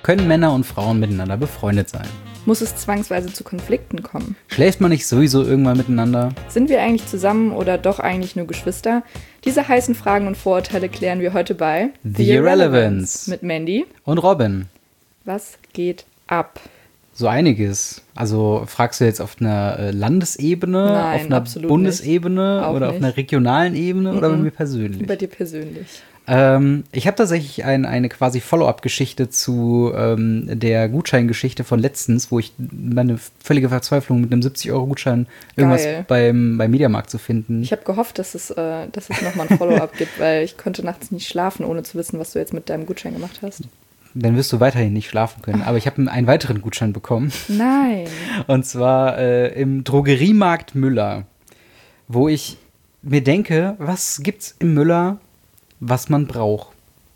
Können Männer und Frauen miteinander befreundet sein? Muss es zwangsweise zu Konflikten kommen? Schläft man nicht sowieso irgendwann miteinander? Sind wir eigentlich zusammen oder doch eigentlich nur Geschwister? Diese heißen Fragen und Vorurteile klären wir heute bei The Irrelevance mit Mandy und Robin. Was geht ab? So einiges. Also fragst du jetzt auf einer Landesebene, Nein, auf einer absolut Bundesebene nicht. oder auf einer regionalen Ebene oder bei mir persönlich? Bei dir persönlich. Ich habe tatsächlich eine quasi Follow-up-Geschichte zu der Gutscheingeschichte von letztens, wo ich meine völlige Verzweiflung mit einem 70-Euro-Gutschein irgendwas beim Mediamarkt zu finden. Ich habe gehofft, dass es nochmal ein Follow-up gibt, weil ich konnte nachts nicht schlafen, ohne zu wissen, was du jetzt mit deinem Gutschein gemacht hast. Dann wirst du weiterhin nicht schlafen können. Aber ich habe einen weiteren Gutschein bekommen. Nein. Und zwar im Drogeriemarkt Müller, wo ich mir denke, was gibt's im Müller, was man braucht?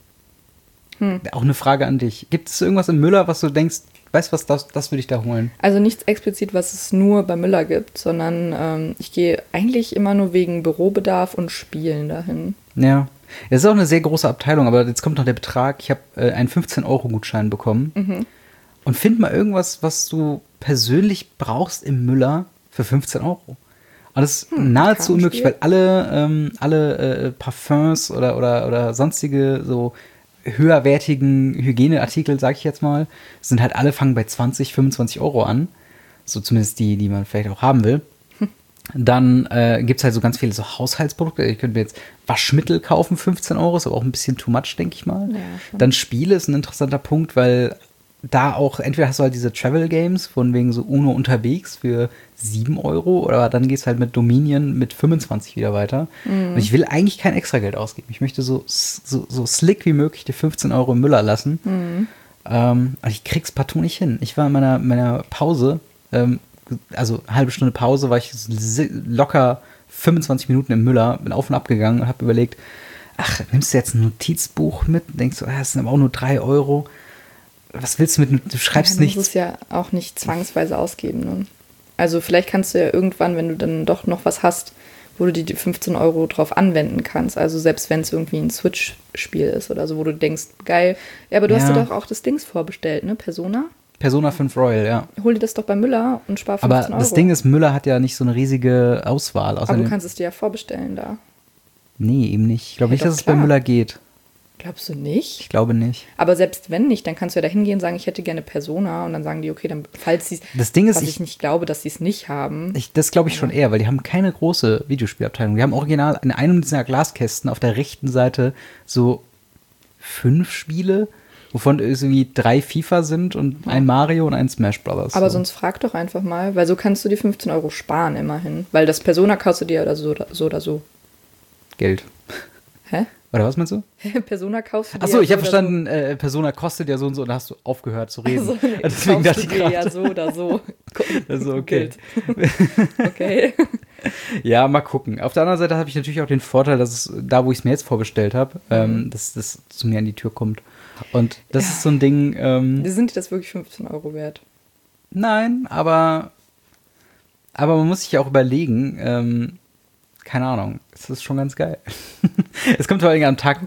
Auch eine Frage an dich. Gibt es irgendwas im Müller, was du denkst, weißt du was, das würde ich da holen? Also nichts explizit, was es nur bei Müller gibt, sondern ich gehe eigentlich immer nur wegen Bürobedarf und Spielen dahin. Ja, es ist auch eine sehr große Abteilung, aber jetzt kommt noch der Betrag. Ich habe einen 15-Euro-Gutschein bekommen und find mal irgendwas, was du persönlich brauchst im Müller für 15 Euro. Und das ist nahezu unmöglich, weil alle Parfums oder sonstige so höherwertigen Hygieneartikel, sag ich jetzt mal, sind halt alle fangen bei 20, 25 Euro an. So zumindest die man vielleicht auch haben will. Dann gibt es halt so ganz viele so Haushaltsprodukte. Ich könnte mir jetzt Waschmittel kaufen, 15 Euro, ist aber auch ein bisschen too much, denke ich mal. Ja, dann Spiele ist ein interessanter Punkt, weil da auch, entweder hast du halt diese Travel Games von wegen so UNO unterwegs für 7 Euro oder dann gehst du halt mit Dominion mit 25 wieder weiter. Und ich will eigentlich kein extra Geld ausgeben. Ich möchte so slick wie möglich die 15 Euro im Müller lassen. Und ich krieg's partout nicht hin. Ich war in meiner Pause, also eine halbe Stunde Pause, war ich locker 25 Minuten im Müller, bin auf und ab gegangen und habe überlegt, ach, nimmst du jetzt ein Notizbuch mit? Denkst du, das sind aber auch nur 3 Euro. Was willst du du schreibst nichts. Du musst es ja auch nicht zwangsweise ausgeben. Ne? Also vielleicht kannst du ja irgendwann, wenn du dann doch noch was hast, wo du die 15 Euro drauf anwenden kannst. Also selbst wenn es irgendwie ein Switch-Spiel ist oder so, wo du denkst, geil. Ja, aber du hast dir doch auch das Dings vorbestellt, ne? Persona 5 Royal, ja. Hol dir das doch bei Müller und spar 15 Euro. Aber das Ding ist, Müller hat ja nicht so eine riesige Auswahl. Aber du kannst es dir ja vorbestellen da. Nee, eben nicht. Ich glaube nicht, dass es bei Müller geht. Glaubst du nicht? Ich glaube nicht. Aber selbst wenn nicht, dann kannst du ja da hingehen und sagen, ich hätte gerne Persona. Und dann sagen die, okay, dann, falls sie es. Das Ding ist, ich nicht glaube, dass sie es nicht haben. Das glaube ich schon eher, weil die haben keine große Videospielabteilung. Die haben original in einem dieser Glaskästen auf der rechten Seite so 5 Spiele, wovon irgendwie 3 FIFA sind und ein Mario und ein Smash Brothers. Aber sonst frag doch einfach mal, weil so kannst du die 15 Euro sparen immerhin. Weil das Persona kostet dir oder so. Geld. Hä? Oder was meinst du? Persona kaufst du dir. Achso, ich habe verstanden, Persona kostet ja so und so, und da hast du aufgehört zu reden. Also, nee, deswegen dachte ich gerade. Ja, so oder so. Also, okay. Okay. Ja, mal gucken. Auf der anderen Seite habe ich natürlich auch den Vorteil, dass es da, wo ich es mir jetzt vorbestellt habe, dass das zu mir an die Tür kommt. Und das ist so ein Ding. Sind dir das wirklich 15 Euro wert? Nein, aber man muss sich ja auch überlegen, keine Ahnung, es ist schon ganz geil. Es kommt vor allem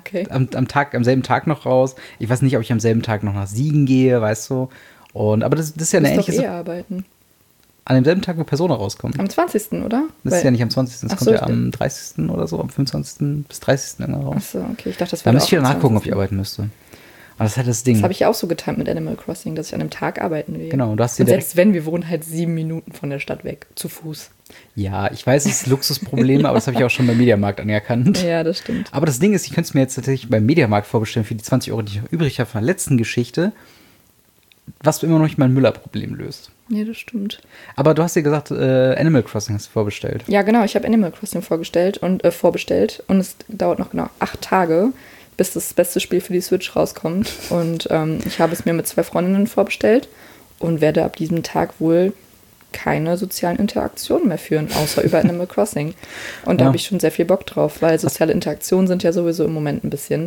am selben Tag noch raus. Ich weiß nicht, ob ich am selben Tag noch nach Siegen gehe, weißt du. Aber das ist ja eine ähnliche. Du musst doch arbeiten. An demselben Tag, wo Persona rauskommt. Am 20., oder? Das ist ja nicht am 20. Das kommt ja am 30. oder so, am 25. bis 30. irgendwann raus. Achso, okay, ich dachte, das wäre. Da müsste ich wieder nachgucken, ob ich arbeiten müsste. Aber das ist halt das Ding. Das habe ich auch so getimt mit Animal Crossing, dass ich an einem Tag arbeiten will. Genau, du hast und selbst wenn, wir wohnen halt 7 Minuten von der Stadt weg, zu Fuß. Ja, ich weiß, es ist Luxusprobleme, aber das habe ich auch schon beim Mediamarkt anerkannt. Ja, das stimmt. Aber das Ding ist, ich könnte es mir jetzt tatsächlich beim Mediamarkt vorbestellen für die 20 Euro, die ich noch übrig habe von der letzten Geschichte, was immer noch nicht mein Müller-Problem löst. Ja, das stimmt. Aber du hast dir gesagt, Animal Crossing hast du vorbestellt. Ja, genau, ich habe Animal Crossing vorbestellt und es dauert noch genau 8 Tage, bis das beste Spiel für die Switch rauskommt. Und ich habe es mir mit 2 Freundinnen vorbestellt und werde ab diesem Tag wohl keine sozialen Interaktionen mehr führen, außer über Animal Crossing. Und da habe ich schon sehr viel Bock drauf, weil soziale Interaktionen sind ja sowieso im Moment ein bisschen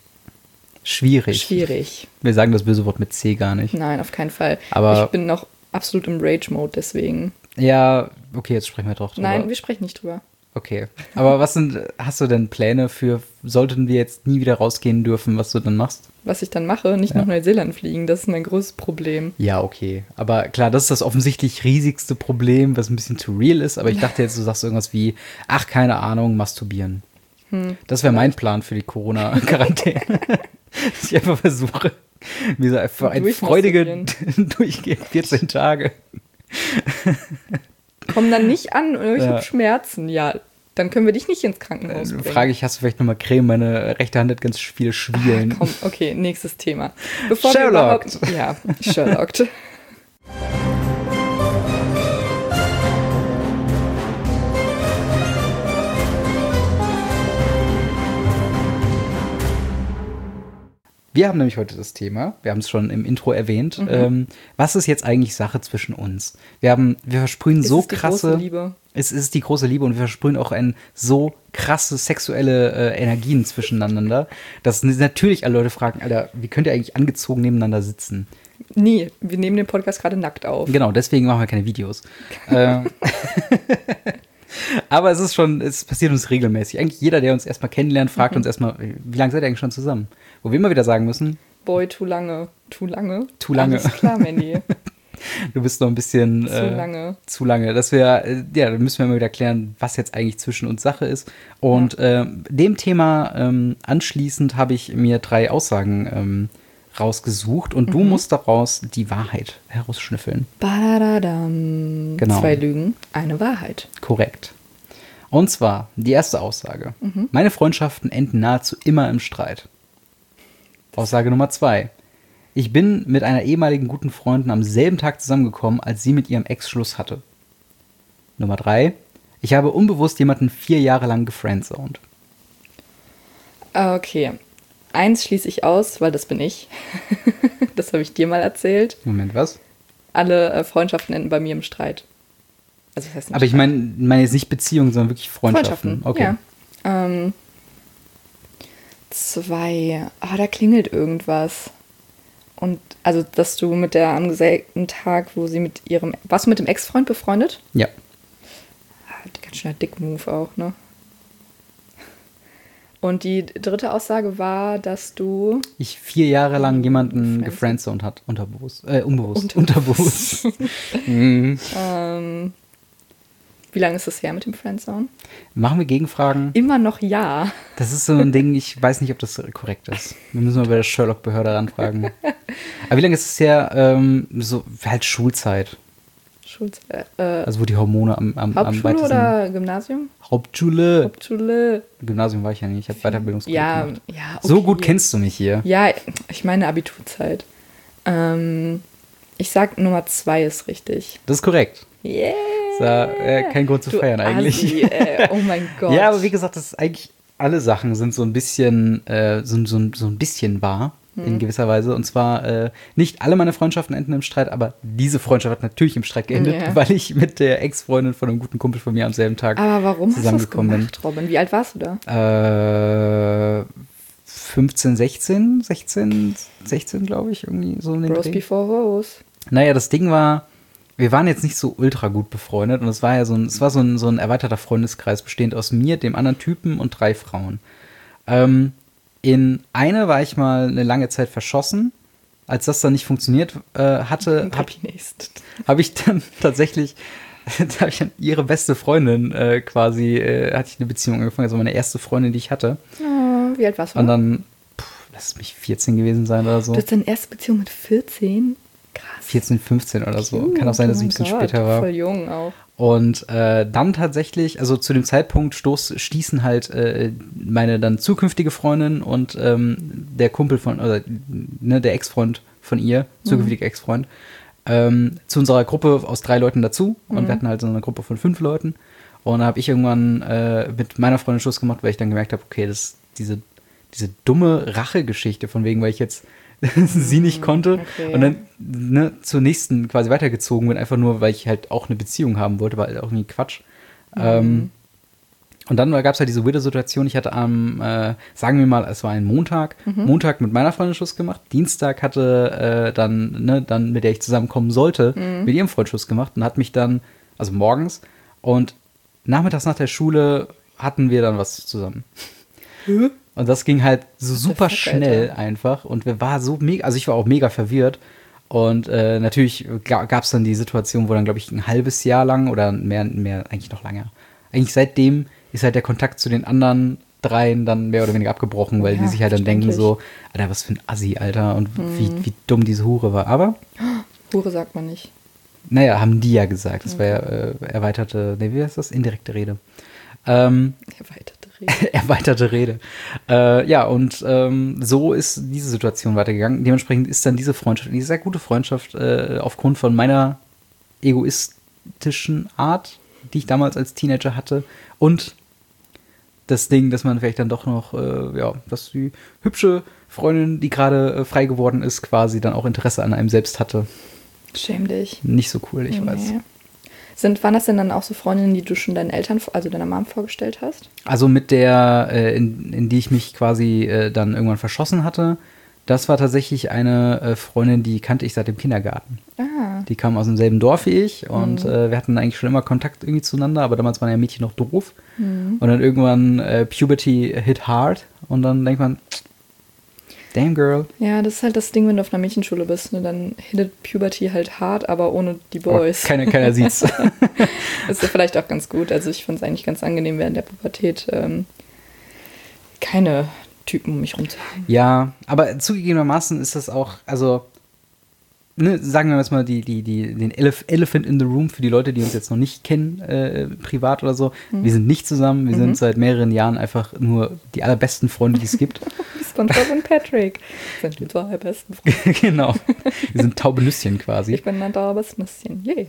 schwierig. Wir sagen das böse Wort mit C gar nicht. Nein, auf keinen Fall. Aber ich bin noch absolut im Rage-Mode, deswegen. Ja, okay, jetzt sprechen wir doch drüber. Nein, wir sprechen nicht drüber. Okay. Aber hast du denn Pläne für, sollten wir jetzt nie wieder rausgehen dürfen, was du dann machst? Was ich dann mache, nicht nach Neuseeland fliegen, das ist mein größtes Problem. Ja, okay. Aber klar, das ist das offensichtlich riesigste Problem, was ein bisschen zu real ist. Aber ich dachte jetzt, du sagst irgendwas wie, ach, keine Ahnung, masturbieren. Das wäre mein Plan für die Corona-Quarantäne. Dass ich einfach versuche, wie so einfach ein freudige durchgehend 14 Tage. Komm dann nicht an, ich habe Schmerzen. Ja, dann können wir dich nicht ins Krankenhaus bringen. Frage ich, hast du vielleicht nochmal Creme? Meine rechte Hand hat ganz viele Schwielen. Komm, okay, nächstes Thema. Sherlock. Ja, Sherlock. Wir haben nämlich heute das Thema, wir haben es schon im Intro erwähnt, was ist jetzt eigentlich Sache zwischen uns? Wir versprühen so krasse... Große Liebe. Es ist die große Liebe und wir versprühen auch so krasse sexuelle Energien zwischeneinander, dass natürlich alle Leute fragen, Alter, wie könnt ihr eigentlich angezogen nebeneinander sitzen? Nie, wir nehmen den Podcast gerade nackt auf. Genau, deswegen machen wir keine Videos. Aber es passiert uns regelmäßig. Eigentlich jeder, der uns erstmal kennenlernt, fragt uns erstmal, wie lange seid ihr eigentlich schon zusammen? Wo wir immer wieder sagen müssen, Boy, too lange. Too lange? Too lange. Alles klar, Mandy. Du bist noch ein bisschen zu lange. Zu lange. Da müssen wir immer wieder klären, was jetzt eigentlich zwischen uns Sache ist. Und dem Thema anschließend habe ich mir 3 Aussagen rausgesucht und du musst daraus die Wahrheit herausschnüffeln. Badadadam. Genau. 2 Lügen, eine Wahrheit. Korrekt. Und zwar die erste Aussage. Meine Freundschaften enden nahezu immer im Streit. Aussage Nummer 2. Ich bin mit einer ehemaligen guten Freundin am selben Tag zusammengekommen, als sie mit ihrem Ex Schluss hatte. Nummer 3. Ich habe unbewusst jemanden 4 Jahre lang gefriendzoned. Okay. 1 schließe ich aus, weil das bin ich. Das habe ich dir mal erzählt. Moment, was? Alle Freundschaften enden bei mir im Streit. Also das heißt nicht aber ich meine jetzt nicht Beziehungen, sondern wirklich Freundschaften. Okay. Ja. 2. Da klingelt irgendwas. Und also, dass du mit der am selben Tag, wo sie mit ihrem... Warst du mit dem Ex-Freund befreundet? Ja. Ganz schöner Dick-Move auch, ne? Und die 3. Aussage war, dass du... Ich 4 Jahre lang jemanden gefriendzoned hat. Unbewusst. Unterbewusst. Wie lange ist das her mit dem Friendzone? Machen wir Gegenfragen? Immer noch ja. Das ist so ein Ding, ich weiß nicht, ob das korrekt ist. Wir müssen mal bei der Sherlock-Behörde ranfragen. Aber wie lange ist es her? So halt Schulzeit. Also wo die Hormone am Hauptschule weitesten... oder Gymnasium? Hauptschule. Gymnasium war ich ja nicht, ich habe Weiterbildungsgruppe gemacht. Ja, okay. So gut kennst du mich hier. Ja, ich meine Abiturzeit. Ich sag Nummer 2 ist richtig. Das ist korrekt. Yeah. Kein Grund zu feiern eigentlich. Assi, oh mein Gott. Ja, aber wie gesagt, das ist eigentlich, alle Sachen sind so ein bisschen, so ein bisschen wahr, in gewisser Weise. Und zwar, nicht alle meine Freundschaften enden im Streit, aber diese Freundschaft hat natürlich im Streit geendet, weil ich mit der Ex-Freundin von einem guten Kumpel von mir am selben Tag zusammengekommen bin. Robin? Wie alt warst du da? 15, 16, glaube ich, irgendwie so in den Bros Dreh. before hoes. Naja, das Ding war, wir waren jetzt nicht so ultra gut befreundet und es war so ein erweiterter Freundeskreis, bestehend aus mir, dem anderen Typen und 3 Frauen. In eine war ich mal eine lange Zeit verschossen. Als das dann nicht funktioniert hatte, habe ich dann tatsächlich, da habe ich dann ihre beste Freundin hatte ich eine Beziehung angefangen, also meine erste Freundin, die ich hatte. Oh, wie alt warst du? Und dann, lass mich 14 gewesen sein oder so. Du hast deine erste Beziehung mit 14? Krass. 14, 15 oder so. Kann auch sein, dass es ein bisschen später war. Voll jung auch. Und dann tatsächlich, also zu dem Zeitpunkt stießen halt meine dann zukünftige Freundin und der Kumpel der Ex-Freund von ihr, zukünftiger Ex-Freund, zu unserer Gruppe aus 3 Leuten dazu. Und wir hatten halt so eine Gruppe von 5 Leuten. Und da habe ich irgendwann mit meiner Freundin Schluss gemacht, weil ich dann gemerkt habe, okay, diese dumme Rachegeschichte, von wegen, weil ich jetzt sie nicht konnte und dann zur nächsten quasi weitergezogen bin, einfach nur, weil ich halt auch eine Beziehung haben wollte, war halt auch irgendwie Quatsch. Und dann gab es halt diese weirde Situation, ich hatte sagen wir mal, es war ein Montag mit meiner Freundin Schluss gemacht, Dienstag hatte dann mit der ich zusammenkommen sollte, mit ihrem Freund Schluss gemacht und hat mich dann, also morgens, und nachmittags nach der Schule hatten wir dann was zusammen. Und das ging halt so super schnell einfach. Und wir war so mega, also ich war auch mega verwirrt. Und natürlich gab es dann die Situation, wo dann, glaube ich, ein halbes Jahr lang oder mehr, eigentlich noch länger. Eigentlich seitdem ist halt der Kontakt zu den anderen dreien dann mehr oder weniger abgebrochen, weil die sich halt dann denken so, Alter, was für ein Assi, Alter. Und wie dumm diese Hure war. Aber Hure sagt man nicht. naja, haben die ja gesagt. Das war ja erweiterte, wie heißt das? Indirekte Rede. Erweiterte Rede. Ja, und so ist diese Situation weitergegangen. Dementsprechend ist dann diese Freundschaft, diese sehr gute Freundschaft, aufgrund von meiner egoistischen Art, die ich damals als Teenager hatte, und das Ding, dass man vielleicht dann doch noch, dass die hübsche Freundin, die gerade frei geworden ist, quasi dann auch Interesse an einem selbst hatte. Schäm dich. Nicht so cool, ich weiß. Waren das denn dann auch so Freundinnen, die du schon deinen Eltern, also deiner Mom vorgestellt hast? Also mit der, in die ich mich quasi dann irgendwann verschossen hatte, das war tatsächlich eine Freundin, die kannte ich seit dem Kindergarten. Ah. Die kam aus demselben Dorf wie ich und wir hatten eigentlich schon immer Kontakt irgendwie zueinander, aber damals waren ja Mädchen noch doof. Und dann irgendwann Puberty hit hard und dann denkt man, damn girl. Ja, das ist halt das Ding, wenn du auf einer Mädchenschule bist, ne? Dann hittet Puberty halt hart, aber ohne die Boys. Oh, keiner sieht's. Das ist ja vielleicht auch ganz gut. Also ich fand es eigentlich ganz angenehm, während der Pubertät keine Typen um mich rum zu haben. Ja, aber zugegebenermaßen ist das auch, also sagen wir jetzt mal den Elephant in the Room für die Leute, die uns jetzt noch nicht kennen, privat oder so. Wir sind nicht zusammen, wir sind seit mehreren Jahren einfach nur die allerbesten Freunde, die es gibt. SpongeBob und Patrick sind die zwei besten Freunde. Genau, wir sind taube Nüsschen quasi. Ich bin ein taubes Nüsschen, yay.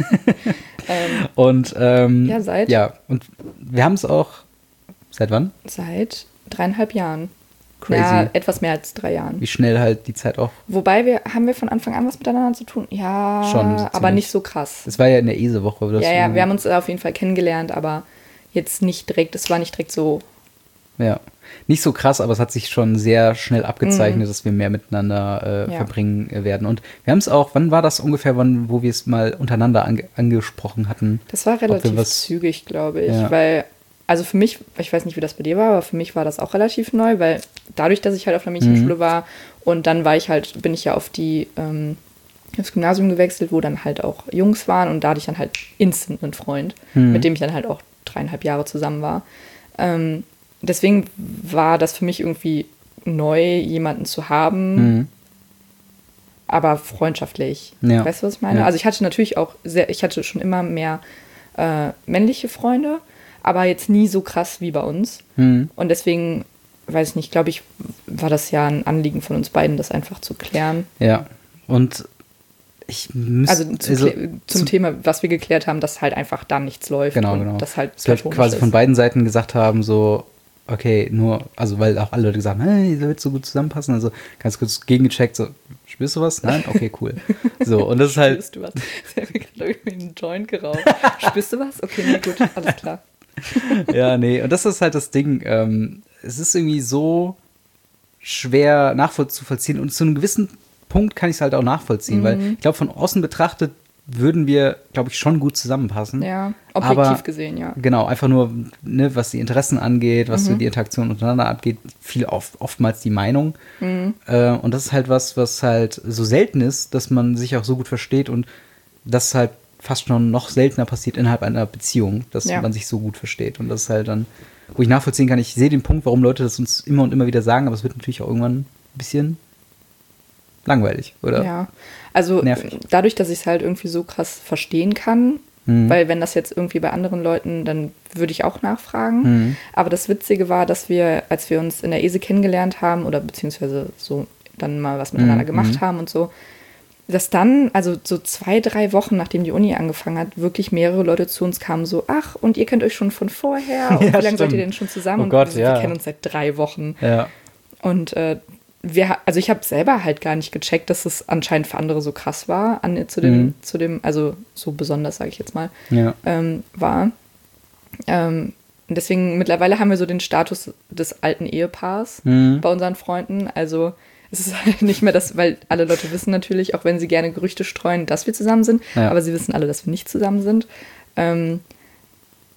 Und ja, und wir haben es auch, seit wann? Seit 3,5 Jahren. Crazy. Ja, etwas mehr als 3 Jahren. Wie schnell halt die Zeit auch. Wobei haben wir von Anfang an was miteinander zu tun? Ja, schon, aber ziemlich. Nicht so krass. Es war ja in der Ese-Woche. Ja, wir haben uns auf jeden Fall kennengelernt, aber jetzt nicht direkt, es war nicht direkt so. Ja, nicht so krass, aber es hat sich schon sehr schnell abgezeichnet, dass wir mehr miteinander verbringen werden. Und wir haben es auch, wann war das ungefähr, wo wir es mal untereinander angesprochen hatten? Das war relativ zügig, glaube ich, weil also für mich, ich weiß nicht, wie das bei dir war, aber für mich war das auch relativ neu, weil dadurch, dass ich halt auf der Mädchenschule war und dann bin ich ja aufs Gymnasium gewechselt, wo dann halt auch Jungs waren und da hatte ich dann halt instant einen Freund, mit dem ich dann halt auch 3,5 Jahre zusammen war. Deswegen war das für mich irgendwie neu, jemanden zu haben, aber freundschaftlich. Ja. Weißt du, was ich meine? Ja. Also ich hatte schon immer mehr männliche Freunde, aber jetzt nie so krass wie bei uns. Und deswegen, weiß ich nicht, glaube ich, war das ja ein Anliegen von uns beiden, das einfach zu klären. Ja, und ich müsste... zum Thema, was wir geklärt haben, dass halt einfach da nichts läuft. Genau. Das halt wir quasi von beiden Seiten gesagt haben, so, okay, weil auch alle Leute gesagt haben, hey, ihr wird so gut zusammenpassen. Also ganz kurz gegengecheckt, so, spürst du was? Nein? Okay, cool. So, und das ist halt... Spürst du was? Ich habe mir gerade irgendwie einen Joint geraucht. Spürst du was? Okay, nee, gut, alles klar. Ja, nee, und das ist halt das Ding. Es ist irgendwie so schwer nachzuvollziehen und zu einem gewissen Punkt kann ich es halt auch nachvollziehen, weil ich glaube, von außen betrachtet würden wir, glaube ich, schon gut zusammenpassen. Ja, objektiv gesehen, ja. Genau, einfach nur, was die Interessen angeht, was so die Interaktion untereinander abgeht, oftmals die Meinung. Und das ist halt was halt so selten ist, dass man sich auch so gut versteht und das halt fast schon noch seltener passiert innerhalb einer Beziehung, dass man sich so gut versteht. Und das ist halt dann, wo ich nachvollziehen kann, ich sehe den Punkt, warum Leute das uns immer und immer wieder sagen, aber es wird natürlich auch irgendwann ein bisschen langweilig, oder? Ja, also nervig. Dadurch, dass ich es halt irgendwie so krass verstehen kann, weil wenn das jetzt irgendwie bei anderen Leuten, dann würde ich auch nachfragen. Aber das Witzige war, dass wir, als wir uns in der Ese kennengelernt haben oder beziehungsweise so dann mal was miteinander gemacht haben und so, dass dann, also so 2-3 Wochen, nachdem die Uni angefangen hat, wirklich mehrere Leute zu uns kamen, so, ach, und ihr kennt euch schon von vorher? Und wie lange seid ihr denn schon zusammen? Oh Gott, wir kennen uns seit 3 Wochen. Ja. Und ich habe selber halt gar nicht gecheckt, dass es anscheinend für andere so krass war, zu dem, also so besonders, sage ich jetzt mal, war. Und deswegen, mittlerweile haben wir so den Status des alten Ehepaars bei unseren Freunden, also es ist halt nicht mehr das, weil alle Leute wissen natürlich, auch wenn sie gerne Gerüchte streuen, dass wir zusammen sind, aber sie wissen alle, dass wir nicht zusammen sind.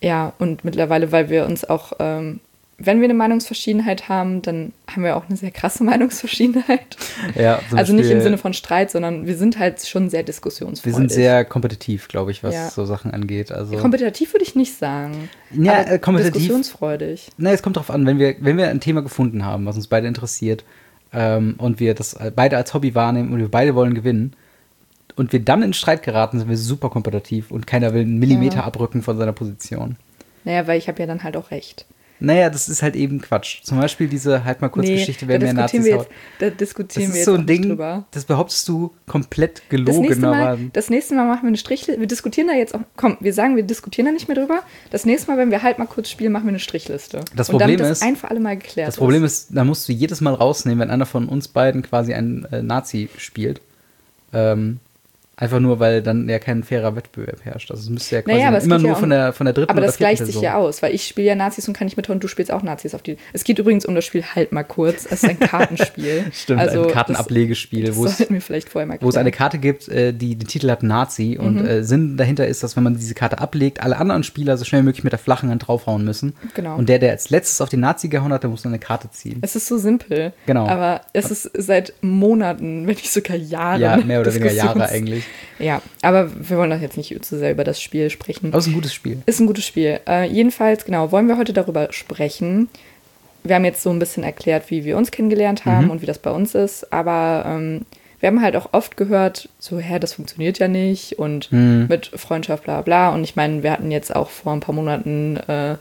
Ja, und mittlerweile, weil wir uns auch, wenn wir eine Meinungsverschiedenheit haben, dann haben wir auch eine sehr krasse Meinungsverschiedenheit. Ja, also nicht im Sinne von Streit, sondern wir sind halt schon sehr diskussionsfreudig. Wir sind sehr kompetitiv, glaube ich, was so Sachen angeht. Also kompetitiv würde ich nicht sagen. Ja, kompetitiv. Diskussionsfreudig. Na, es kommt drauf an, wenn wir ein Thema gefunden haben, was uns beide interessiert, und wir das beide als Hobby wahrnehmen und wir beide wollen gewinnen und wir dann in Streit geraten, sind wir super kompetitiv und keiner will einen Millimeter abrücken von seiner Position. Naja, weil ich habe ja dann halt auch recht. Naja, das ist halt eben Quatsch. Zum Beispiel diese halt mal kurz Geschichte, wer mehr Nazis haut. Da diskutieren wir jetzt so ein Ding, drüber. Das behauptest du komplett gelogen. Das nächste Mal machen wir eine Strichliste. Wir diskutieren da jetzt auch, komm, wir sagen, wir diskutieren da nicht mehr drüber. Das nächste Mal, wenn wir halt mal kurz spielen, machen wir eine Strichliste. Das Problem ist, das ein für alle Mal geklärt das Problem ist, da musst du jedes Mal rausnehmen, wenn einer von uns beiden quasi einen Nazi spielt. Einfach nur, weil dann ja kein fairer Wettbewerb herrscht. Also es müsste ja quasi immer nur von der dritten aber oder das vierten gleicht sich ja aus, weil ich spiele ja Nazis und kann nicht mithauen und du spielst auch Nazis auf die. Es geht übrigens um das Spiel halt mal kurz. Es ist ein Kartenspiel. Stimmt, also ein Kartenablegespiel, wo es eine Karte gibt, die den Titel hat Nazi und Sinn dahinter ist, dass wenn man diese Karte ablegt, alle anderen Spieler so schnell wie möglich mit der flachen Hand draufhauen müssen. Genau. Und der als letztes auf den Nazi gehauen hat, der muss dann eine Karte ziehen. Es ist so simpel. Genau. Aber es ist seit Monaten, wenn nicht sogar Jahren. Ja, mehr oder weniger Jahre eigentlich. Ja, aber wir wollen doch jetzt nicht zu sehr über das Spiel sprechen. Aber es ist ein gutes Spiel. Ist ein gutes Spiel. Jedenfalls, genau, wollen wir heute darüber sprechen. Wir haben jetzt so ein bisschen erklärt, wie wir uns kennengelernt haben und wie das bei uns ist. Aber wir haben halt auch oft gehört, so, das funktioniert ja nicht und mit Freundschaft, bla bla. Und ich meine, wir hatten jetzt auch vor ein paar Monaten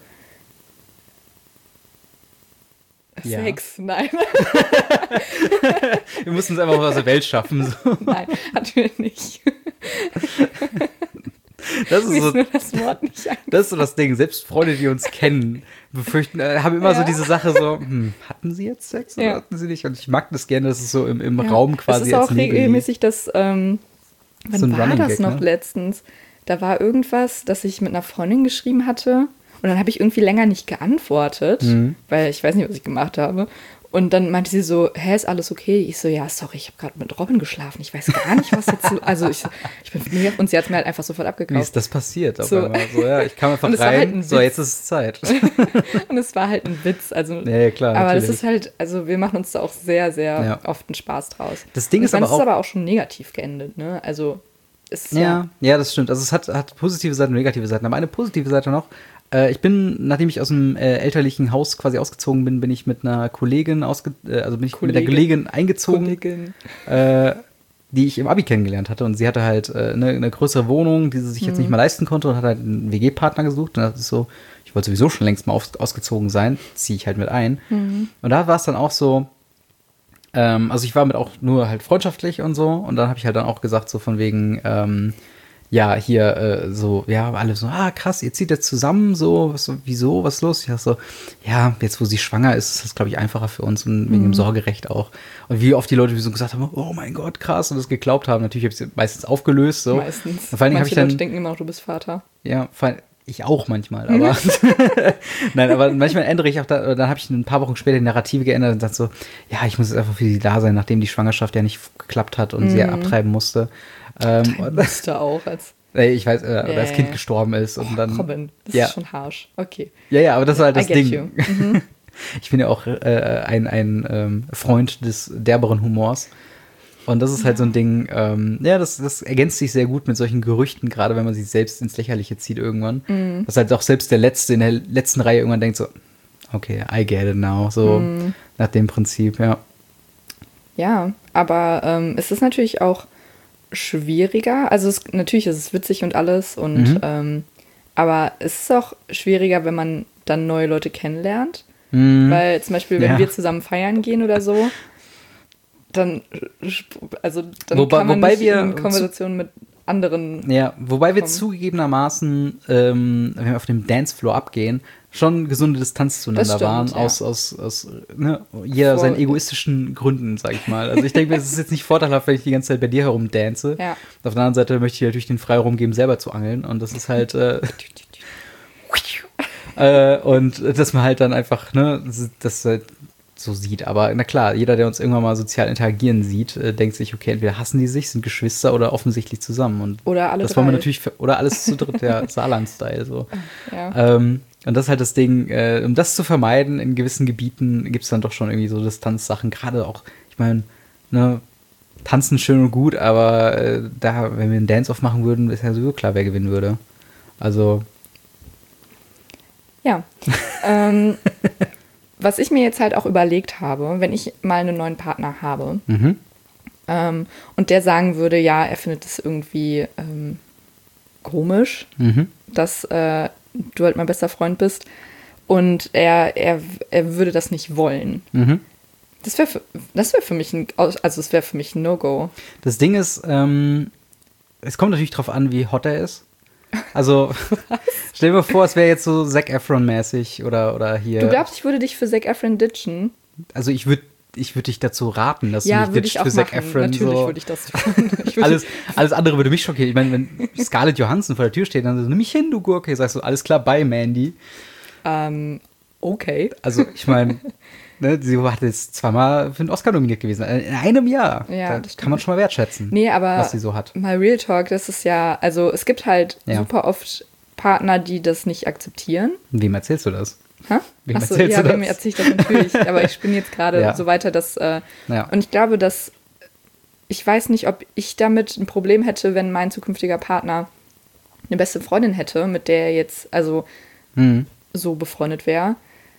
Sex, nein. Wir mussten es einfach aus der Welt schaffen. So. Nein, hatten wir nicht. Das ist, so, das Wort nicht das ist so das Ding. Selbst Freunde, die uns kennen, befürchten, haben immer so diese Sache so, hatten sie jetzt Sex oder hatten sie nicht? Und ich mag das gerne, dass es so im Raum quasi ist auch regelmäßig, dass, wann so war das Gag, noch letztens? Da war irgendwas, dass ich mit einer Freundin geschrieben hatte und dann habe ich irgendwie länger nicht geantwortet, weil ich weiß nicht, was ich gemacht habe. Und dann meinte sie so, ist alles okay? Ich so, ja, sorry, ich habe gerade mit Robin geschlafen. Ich weiß gar nicht, was jetzt so... Also ich bin mega... Und sie hat es mir halt einfach sofort abgekauft. Wie ist das passiert? Auf so. Einmal so, ich kam einfach rein, halt so, jetzt ist es Zeit. Und es war halt ein Witz. Also, ja, klar, aber natürlich. Das ist halt... Also wir machen uns da auch sehr, sehr oft einen Spaß draus. Das Ding ist aber auch schon negativ geendet, ne? Also... Ja, das stimmt. Also es hat positive Seiten und negative Seiten. Aber eine positive Seite noch, ich bin, nachdem ich aus dem elterlichen Haus quasi ausgezogen bin, bin ich mit einer Kollegin mit der Kollegin eingezogen, die ich im Abi kennengelernt hatte. Und sie hatte halt eine größere Wohnung, die sie sich jetzt nicht mehr leisten konnte und hat halt einen WG-Partner gesucht. Und das ist so, ich wollte sowieso schon längst mal ausgezogen sein, ziehe ich halt mit ein. Und da war es dann auch so, also ich war mit auch nur halt freundschaftlich und so. Und dann habe ich halt dann auch gesagt, so von wegen, alle so, krass, ihr zieht jetzt zusammen, wieso, was ist los? Ich dachte so, jetzt wo sie schwanger ist das, glaube ich, einfacher für uns und wegen dem Sorgerecht auch. Und wie oft die Leute so gesagt haben, oh mein Gott, krass, und das geglaubt haben. Natürlich habe ich es meistens aufgelöst. So. Meistens. Vor allen Dingen Manche Leute denken immer auch, du bist Vater. Ja, ich auch manchmal, aber nein, aber manchmal ändere ich auch dann habe ich ein paar Wochen später die Narrative geändert und dachte so, ich muss jetzt einfach für sie da sein, nachdem die Schwangerschaft ja nicht geklappt hat und sie abtreiben musste. Musste auch, ich weiß, oder das Kind gestorben ist und dann. Robin, das ist schon harsch. Okay. Ja, aber das war halt das Ding. Ich bin ja auch ein Freund des derberen Humors. Und das ist halt so ein Ding, das ergänzt sich sehr gut mit solchen Gerüchten, gerade wenn man sich selbst ins Lächerliche zieht irgendwann. Dass halt auch selbst der Letzte in der letzten Reihe irgendwann denkt so, okay, I get it now. So nach dem Prinzip, ja. Ja, aber es ist natürlich auch schwieriger. Also natürlich ist es witzig und alles, und aber es ist auch schwieriger, wenn man dann neue Leute kennenlernt. Weil zum Beispiel, wenn wir zusammen feiern gehen oder so, dann kann man nicht in Konversation mit anderen. Ja, wobei wir zugegebenermaßen, wenn wir auf dem Dancefloor abgehen, schon gesunde Distanz zueinander waren, aus jeder seinen egoistischen Gründen, sag ich mal. Also ich denke mir, es ist jetzt nicht vorteilhaft, wenn ich die ganze Zeit bei dir herumdance. Ja. Auf der anderen Seite möchte ich natürlich den Freiraum geben, selber zu angeln, und das ist halt und dass man halt dann einfach, dass halt so sieht. Aber na klar, jeder, der uns irgendwann mal sozial interagieren sieht, denkt sich, okay, entweder hassen die sich, sind Geschwister oder offensichtlich zusammen. Und oder alle das drei. wollen wir natürlich, oder alles zu dritt, der Saarland-Style. So. Ja. Und das ist halt das Ding, um das zu vermeiden, in gewissen Gebieten gibt es dann doch schon irgendwie so Distanzsachen. Gerade auch, ich meine, ne, tanzen schön und gut, aber da, wenn wir einen Dance-Off machen würden, ist ja sowieso klar, wer gewinnen würde. Also. Ja. Was ich mir jetzt halt auch überlegt habe, wenn ich mal einen neuen Partner habe und der sagen würde, ja, er findet es irgendwie komisch, dass du halt mein bester Freund bist und er würde das nicht wollen. Das wäre für mich ein No-Go. Das Ding ist, es kommt natürlich drauf an, wie hot er ist. Also, stell dir mal vor, es wäre jetzt so Zac Efron-mäßig oder hier. Du glaubst, ich würde dich für Zac Efron ditchen? Also, ich würde dich dazu raten, dass ja, du mich ditcht für Zac Efron. Natürlich so. würde ich das tun. Alles andere würde mich schockieren. Ich meine, wenn Scarlett Johansson vor der Tür steht, dann so, nimm mich hin, du Gurke. Sagst du, alles klar, bye, Mandy. Okay. Also, ich meine, ne, sie hat jetzt zweimal für den Oscar nominiert gewesen. In einem Jahr. Ja, da kann man schon mal wertschätzen, was sie so hat. Mal Real Talk, das ist ja, also es gibt halt super oft Partner, die das nicht akzeptieren. Wem erzählst du das? Wem erzählst du das? Wem erzähle ich das natürlich. Aber ich spinne jetzt gerade so weiter, dass und ich glaube, dass ich weiß nicht, ob ich damit ein Problem hätte, wenn mein zukünftiger Partner eine beste Freundin hätte, mit der er jetzt so befreundet wäre.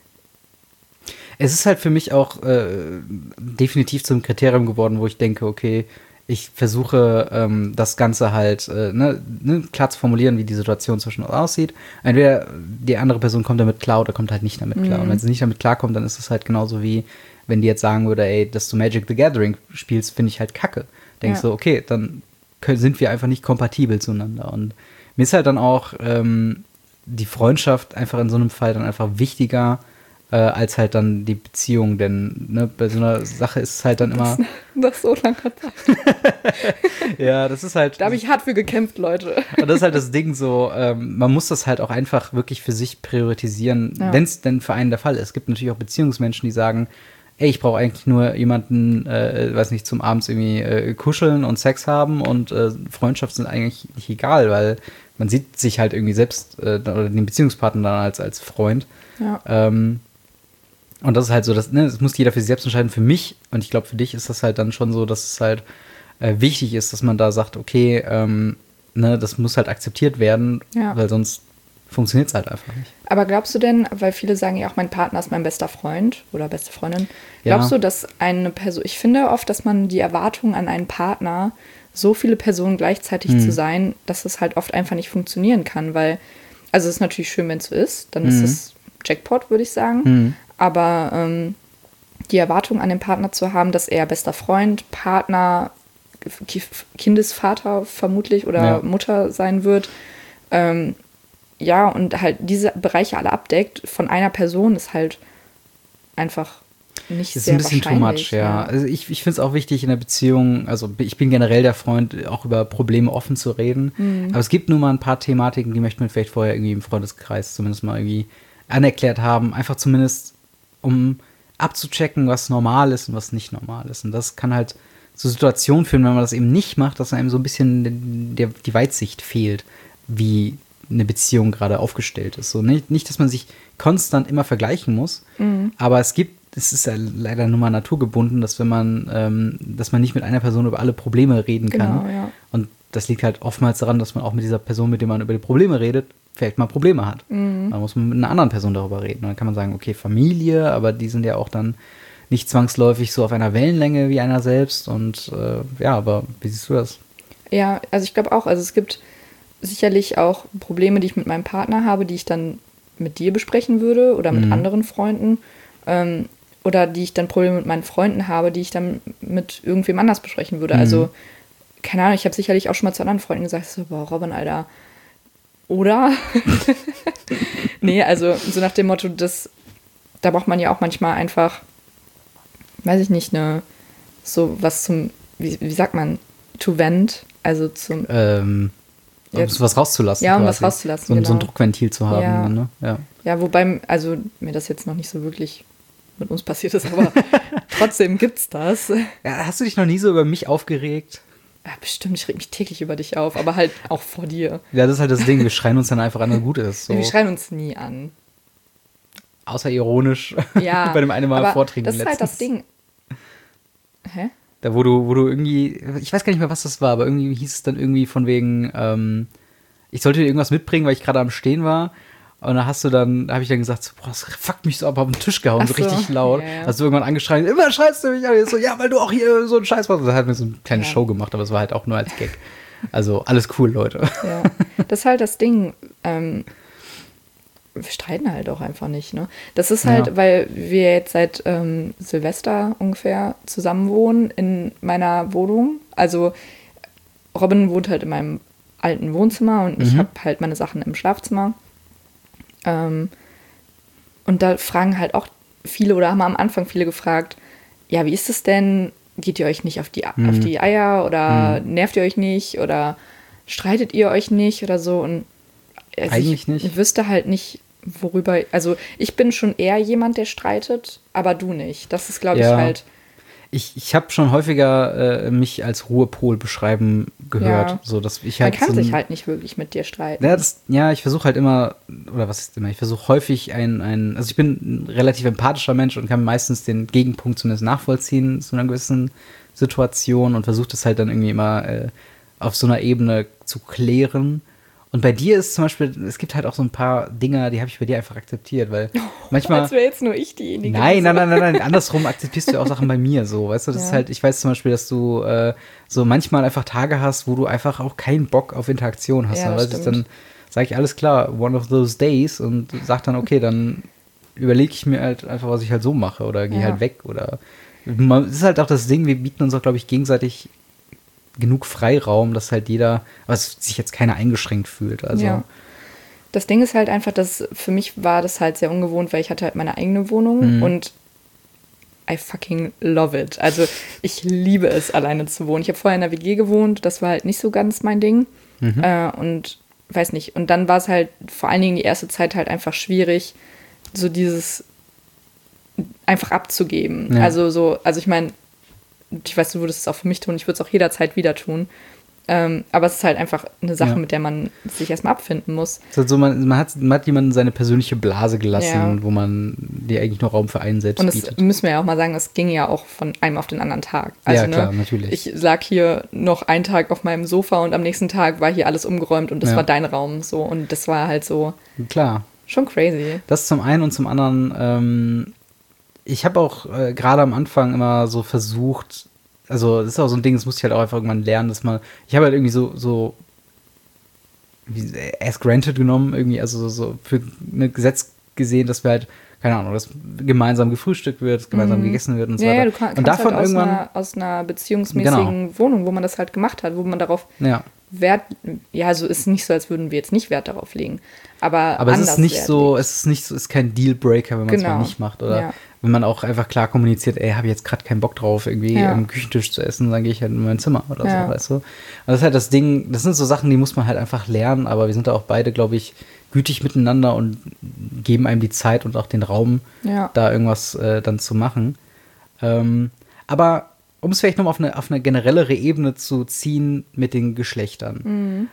Es ist halt für mich auch definitiv zum Kriterium geworden, wo ich denke, okay, ich versuche das Ganze halt klar zu formulieren, wie die Situation zwischen uns aussieht. Entweder die andere Person kommt damit klar oder kommt halt nicht damit klar. Und wenn sie nicht damit klarkommt, dann ist es halt genauso wie, wenn die jetzt sagen würde, ey, dass du Magic the Gathering spielst, finde ich halt kacke. Denkst du, okay, dann sind wir einfach nicht kompatibel zueinander. Und mir ist halt dann auch die Freundschaft einfach in so einem Fall dann einfach wichtiger, als halt dann die Beziehung, denn bei so einer Sache ist es halt dann immer. Das so lange Zeit. Ja, das ist halt. Da habe ich hart für gekämpft, Leute. Und das ist halt das Ding so, man muss das halt auch einfach wirklich für sich priorisieren, wenn es denn für einen der Fall ist. Es gibt natürlich auch Beziehungsmenschen, die sagen, ey, ich brauche eigentlich nur jemanden, weiß nicht, zum abends irgendwie kuscheln und Sex haben und Freundschaft sind eigentlich nicht egal, weil man sieht sich halt irgendwie selbst oder den Beziehungspartner dann als Freund. Ja. Und das ist halt so, das muss jeder für sich selbst entscheiden. Für mich, und ich glaube, für dich ist das halt dann schon so, dass es halt wichtig ist, dass man da sagt, okay, das muss halt akzeptiert werden, weil sonst funktioniert es halt einfach nicht. Aber glaubst du denn, weil viele sagen ja auch, mein Partner ist mein bester Freund oder beste Freundin, glaubst du, dass eine Person, ich finde oft, dass man die Erwartung an einen Partner, so viele Personen gleichzeitig zu sein, dass es halt oft einfach nicht funktionieren kann, weil, also es ist natürlich schön, wenn es so ist, dann ist es Jackpot, würde ich sagen, aber die Erwartung an den Partner zu haben, dass er bester Freund, Partner, Kindesvater vermutlich oder Mutter sein wird, und halt diese Bereiche alle abdeckt, von einer Person ist halt einfach nicht sehr wahrscheinlich. Ist ein bisschen too much, ja. Also ich finde es auch wichtig in der Beziehung, also ich bin generell der Freund, auch über Probleme offen zu reden, aber es gibt nun mal ein paar Thematiken, die möchte man vielleicht vorher irgendwie im Freundeskreis zumindest mal irgendwie anerklärt haben, einfach zumindest, um abzuchecken, was normal ist und was nicht normal ist. Und das kann halt zu Situationen führen, wenn man das eben nicht macht, dass einem so ein bisschen die Weitsicht fehlt, wie eine Beziehung gerade aufgestellt ist. So nicht, dass man sich konstant immer vergleichen muss, aber es ist ja leider nur mal naturgebunden, dass dass man nicht mit einer Person über alle Probleme reden kann. Genau, ja. Und das liegt halt oftmals daran, dass man auch mit dieser Person, mit der man über die Probleme redet, vielleicht mal Probleme hat. Dann muss man mit einer anderen Person darüber reden. Und dann kann man sagen, okay, Familie, aber die sind ja auch dann nicht zwangsläufig so auf einer Wellenlänge wie einer selbst. Und aber wie siehst du das? Ja, also ich glaube auch, also es gibt sicherlich auch Probleme, die ich mit meinem Partner habe, die ich dann mit dir besprechen würde oder mit anderen Freunden. Oder die ich dann Probleme mit meinen Freunden habe, die ich dann mit irgendwem anders besprechen würde. Also, keine Ahnung, ich habe sicherlich auch schon mal zu anderen Freunden gesagt, so, boah, Robin, Alter, oder? Nee, also so nach dem Motto, da braucht man ja auch manchmal einfach, weiß ich nicht, so was zum, wie sagt man, to vent, also zum um was rauszulassen. Ja, um was rauszulassen, so ein Druckventil zu haben. Ja. Ne? Ja, wobei, also mir das jetzt noch nicht so wirklich mit uns passiert ist, aber trotzdem gibt's das. Ja, hast du dich noch nie so über mich aufgeregt? Ja, bestimmt, ich reg mich täglich über dich auf, aber halt auch vor dir. Ja, das ist halt das Ding, wir schreien uns dann einfach an, und gut ist. So. Wir schreien uns nie an. Außer ironisch. Ja, bei dem einen Mal aber Vorträgen das ist letztens. halt das Ding. Hä? Da, wo du irgendwie, ich weiß gar nicht mehr, was das war, aber irgendwie hieß es dann irgendwie von wegen, ich sollte dir irgendwas mitbringen, weil ich gerade am Stehen war. Und da habe ich dann gesagt, so, boah, das fuckt mich so ab, auf den Tisch gehauen, so richtig laut. Ja. Hast du irgendwann angeschrien, immer schreist du mich an. Ich so, ja, weil du auch hier so einen Scheiß machst. Das hat mir so eine kleine Show gemacht, aber es war halt auch nur als Gag. Also alles cool, Leute. Ja, das ist halt das Ding. Wir streiten halt auch einfach nicht, ne? Das ist halt, weil wir jetzt seit Silvester ungefähr zusammen wohnen in meiner Wohnung. Also Robin wohnt halt in meinem alten Wohnzimmer und ich habe halt meine Sachen im Schlafzimmer. Und da fragen halt auch viele oder haben am Anfang viele gefragt, ja, wie ist es denn? Geht ihr euch nicht auf die Eier oder nervt ihr euch nicht oder streitet ihr euch nicht oder so? Und also eigentlich nicht. Ich wüsste halt nicht, worüber, also ich bin schon eher jemand, der streitet, aber du nicht. Das ist, glaube ich, halt. Ich habe schon häufiger mich als Ruhepol beschreiben gehört. Ja. So, dass ich halt Man kann sich halt nicht wirklich mit dir streiten. Ich versuche halt immer, oder was ist immer, ich versuche häufig also ich bin ein relativ empathischer Mensch und kann meistens den Gegenpunkt zumindest nachvollziehen zu einer gewissen Situation und versuche das halt dann irgendwie immer auf so einer Ebene zu klären. Und bei dir ist zum Beispiel, es gibt halt auch so ein paar Dinge, die habe ich bei dir einfach akzeptiert, weil manchmal. Als wäre jetzt nur ich diejenige. Nein, andersrum akzeptierst du ja auch Sachen bei mir so, weißt du, das ist halt, ich weiß zum Beispiel, dass du so manchmal einfach Tage hast, wo du einfach auch keinen Bock auf Interaktion hast. Ja, das dann sage ich, alles klar, one of those days und sag dann, okay, dann überlege ich mir halt einfach, was ich halt so mache oder gehe halt weg oder. Das ist halt auch das Ding, wir bieten uns auch, glaube ich, gegenseitig genug Freiraum, dass halt jeder, aber sich jetzt keiner eingeschränkt fühlt. Also. Ja. Das Ding ist halt einfach, dass für mich war das halt sehr ungewohnt, weil ich hatte halt meine eigene Wohnung und I fucking love it. Also ich liebe es, alleine zu wohnen. Ich habe vorher in der WG gewohnt, das war halt nicht so ganz mein Ding und weiß nicht. Und dann war es halt vor allen Dingen die erste Zeit halt einfach schwierig, so dieses einfach abzugeben. Ja. Also ich meine, ich weiß, du würdest es auch für mich tun, ich würde es auch jederzeit wieder tun. Aber es ist halt einfach eine Sache, mit der man sich erstmal abfinden muss. Es ist halt so, man hat jemanden seine persönliche Blase gelassen, wo man dir eigentlich nur Raum für einen selbst bietet. Und das müssen wir ja auch mal sagen, es ging ja auch von einem auf den anderen Tag. Also, ja, klar, natürlich. Ich lag hier noch einen Tag auf meinem Sofa und am nächsten Tag war hier alles umgeräumt und das war dein Raum so. Und das war halt so klar. Schon crazy. Das zum einen und zum anderen, ich habe auch gerade am Anfang immer so versucht, also das ist auch so ein Ding, das musste ich halt auch einfach irgendwann lernen, dass ich habe halt irgendwie so as granted genommen, irgendwie, also so für ein Gesetz gesehen, dass wir halt, keine Ahnung, dass gemeinsam gefrühstückt wird, gemeinsam gegessen wird und so weiter. Ja, du kannst und davon halt aus einer beziehungsmäßigen Wohnung, wo man das halt gemacht hat, wo man darauf Wert, also ist nicht so, als würden wir jetzt nicht Wert darauf legen. Aber es ist nicht so, es ist kein Dealbreaker, wenn man es mal nicht macht. Oder wenn man auch einfach klar kommuniziert, habe ich jetzt gerade keinen Bock drauf, irgendwie am Küchentisch zu essen, dann gehe ich halt in mein Zimmer oder so, weißt du. Also das ist halt das Ding, das sind so Sachen, die muss man halt einfach lernen, aber wir sind da auch beide, glaube ich, gütig miteinander und geben einem die Zeit und auch den Raum, da irgendwas dann zu machen. Aber um es vielleicht noch auf eine generellere Ebene zu ziehen mit den Geschlechtern.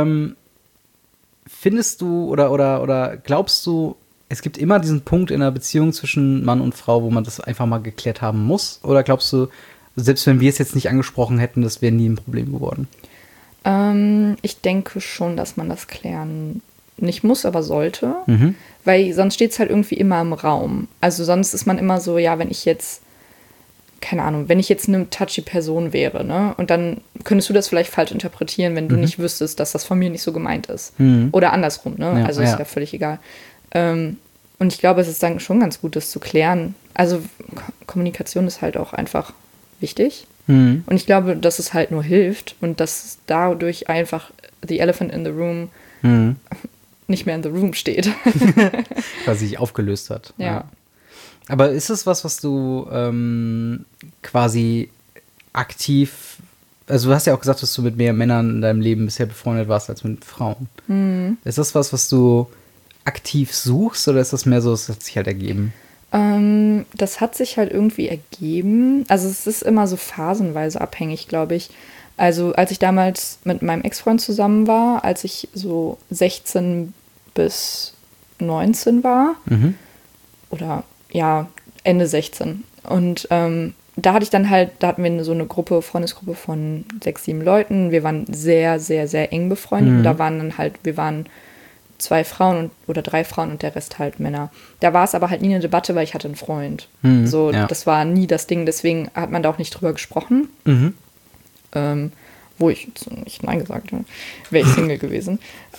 Findest du oder glaubst du, es gibt immer diesen Punkt in einer Beziehung zwischen Mann und Frau, wo man das einfach mal geklärt haben muss? Oder glaubst du, selbst wenn wir es jetzt nicht angesprochen hätten, das wäre nie ein Problem geworden? Ich denke schon, dass man das klären nicht muss, aber sollte. Weil sonst steht es halt irgendwie immer im Raum. Also sonst ist man immer so, ja, wenn ich jetzt eine touchy Person wäre, ne? Und dann könntest du das vielleicht falsch interpretieren, wenn du nicht wüsstest, dass das von mir nicht so gemeint ist. Oder andersrum, ne? Ja, also ist ja völlig egal. Und ich glaube, es ist dann schon ganz gut, das zu klären. Also Kommunikation ist halt auch einfach wichtig. Und ich glaube, dass es halt nur hilft und dass dadurch einfach the elephant in the room nicht mehr in the room steht. Weil sie sich aufgelöst hat. Ja. Aber ist es was du quasi aktiv, also du hast ja auch gesagt, dass du mit mehr Männern in deinem Leben bisher befreundet warst als mit Frauen. Ist das was du aktiv suchst oder ist das mehr so, es hat sich halt ergeben? Das hat sich halt irgendwie ergeben. Also es ist immer so phasenweise abhängig, glaube ich. Also als ich damals mit meinem Ex-Freund zusammen war, als ich so 16 bis 19 war, oder ja, Ende 16. Und da hatten wir so eine Freundesgruppe von 6, 7 Leuten. Wir waren sehr, sehr, sehr eng befreundet. Und da waren dann halt, wir waren 2 Frauen oder 3 Frauen und der Rest halt Männer. Da war es aber halt nie eine Debatte, weil ich hatte einen Freund. Das war nie das Ding, deswegen hat man da auch nicht drüber gesprochen. Wo ich nicht Nein gesagt habe, wäre ich Single gewesen.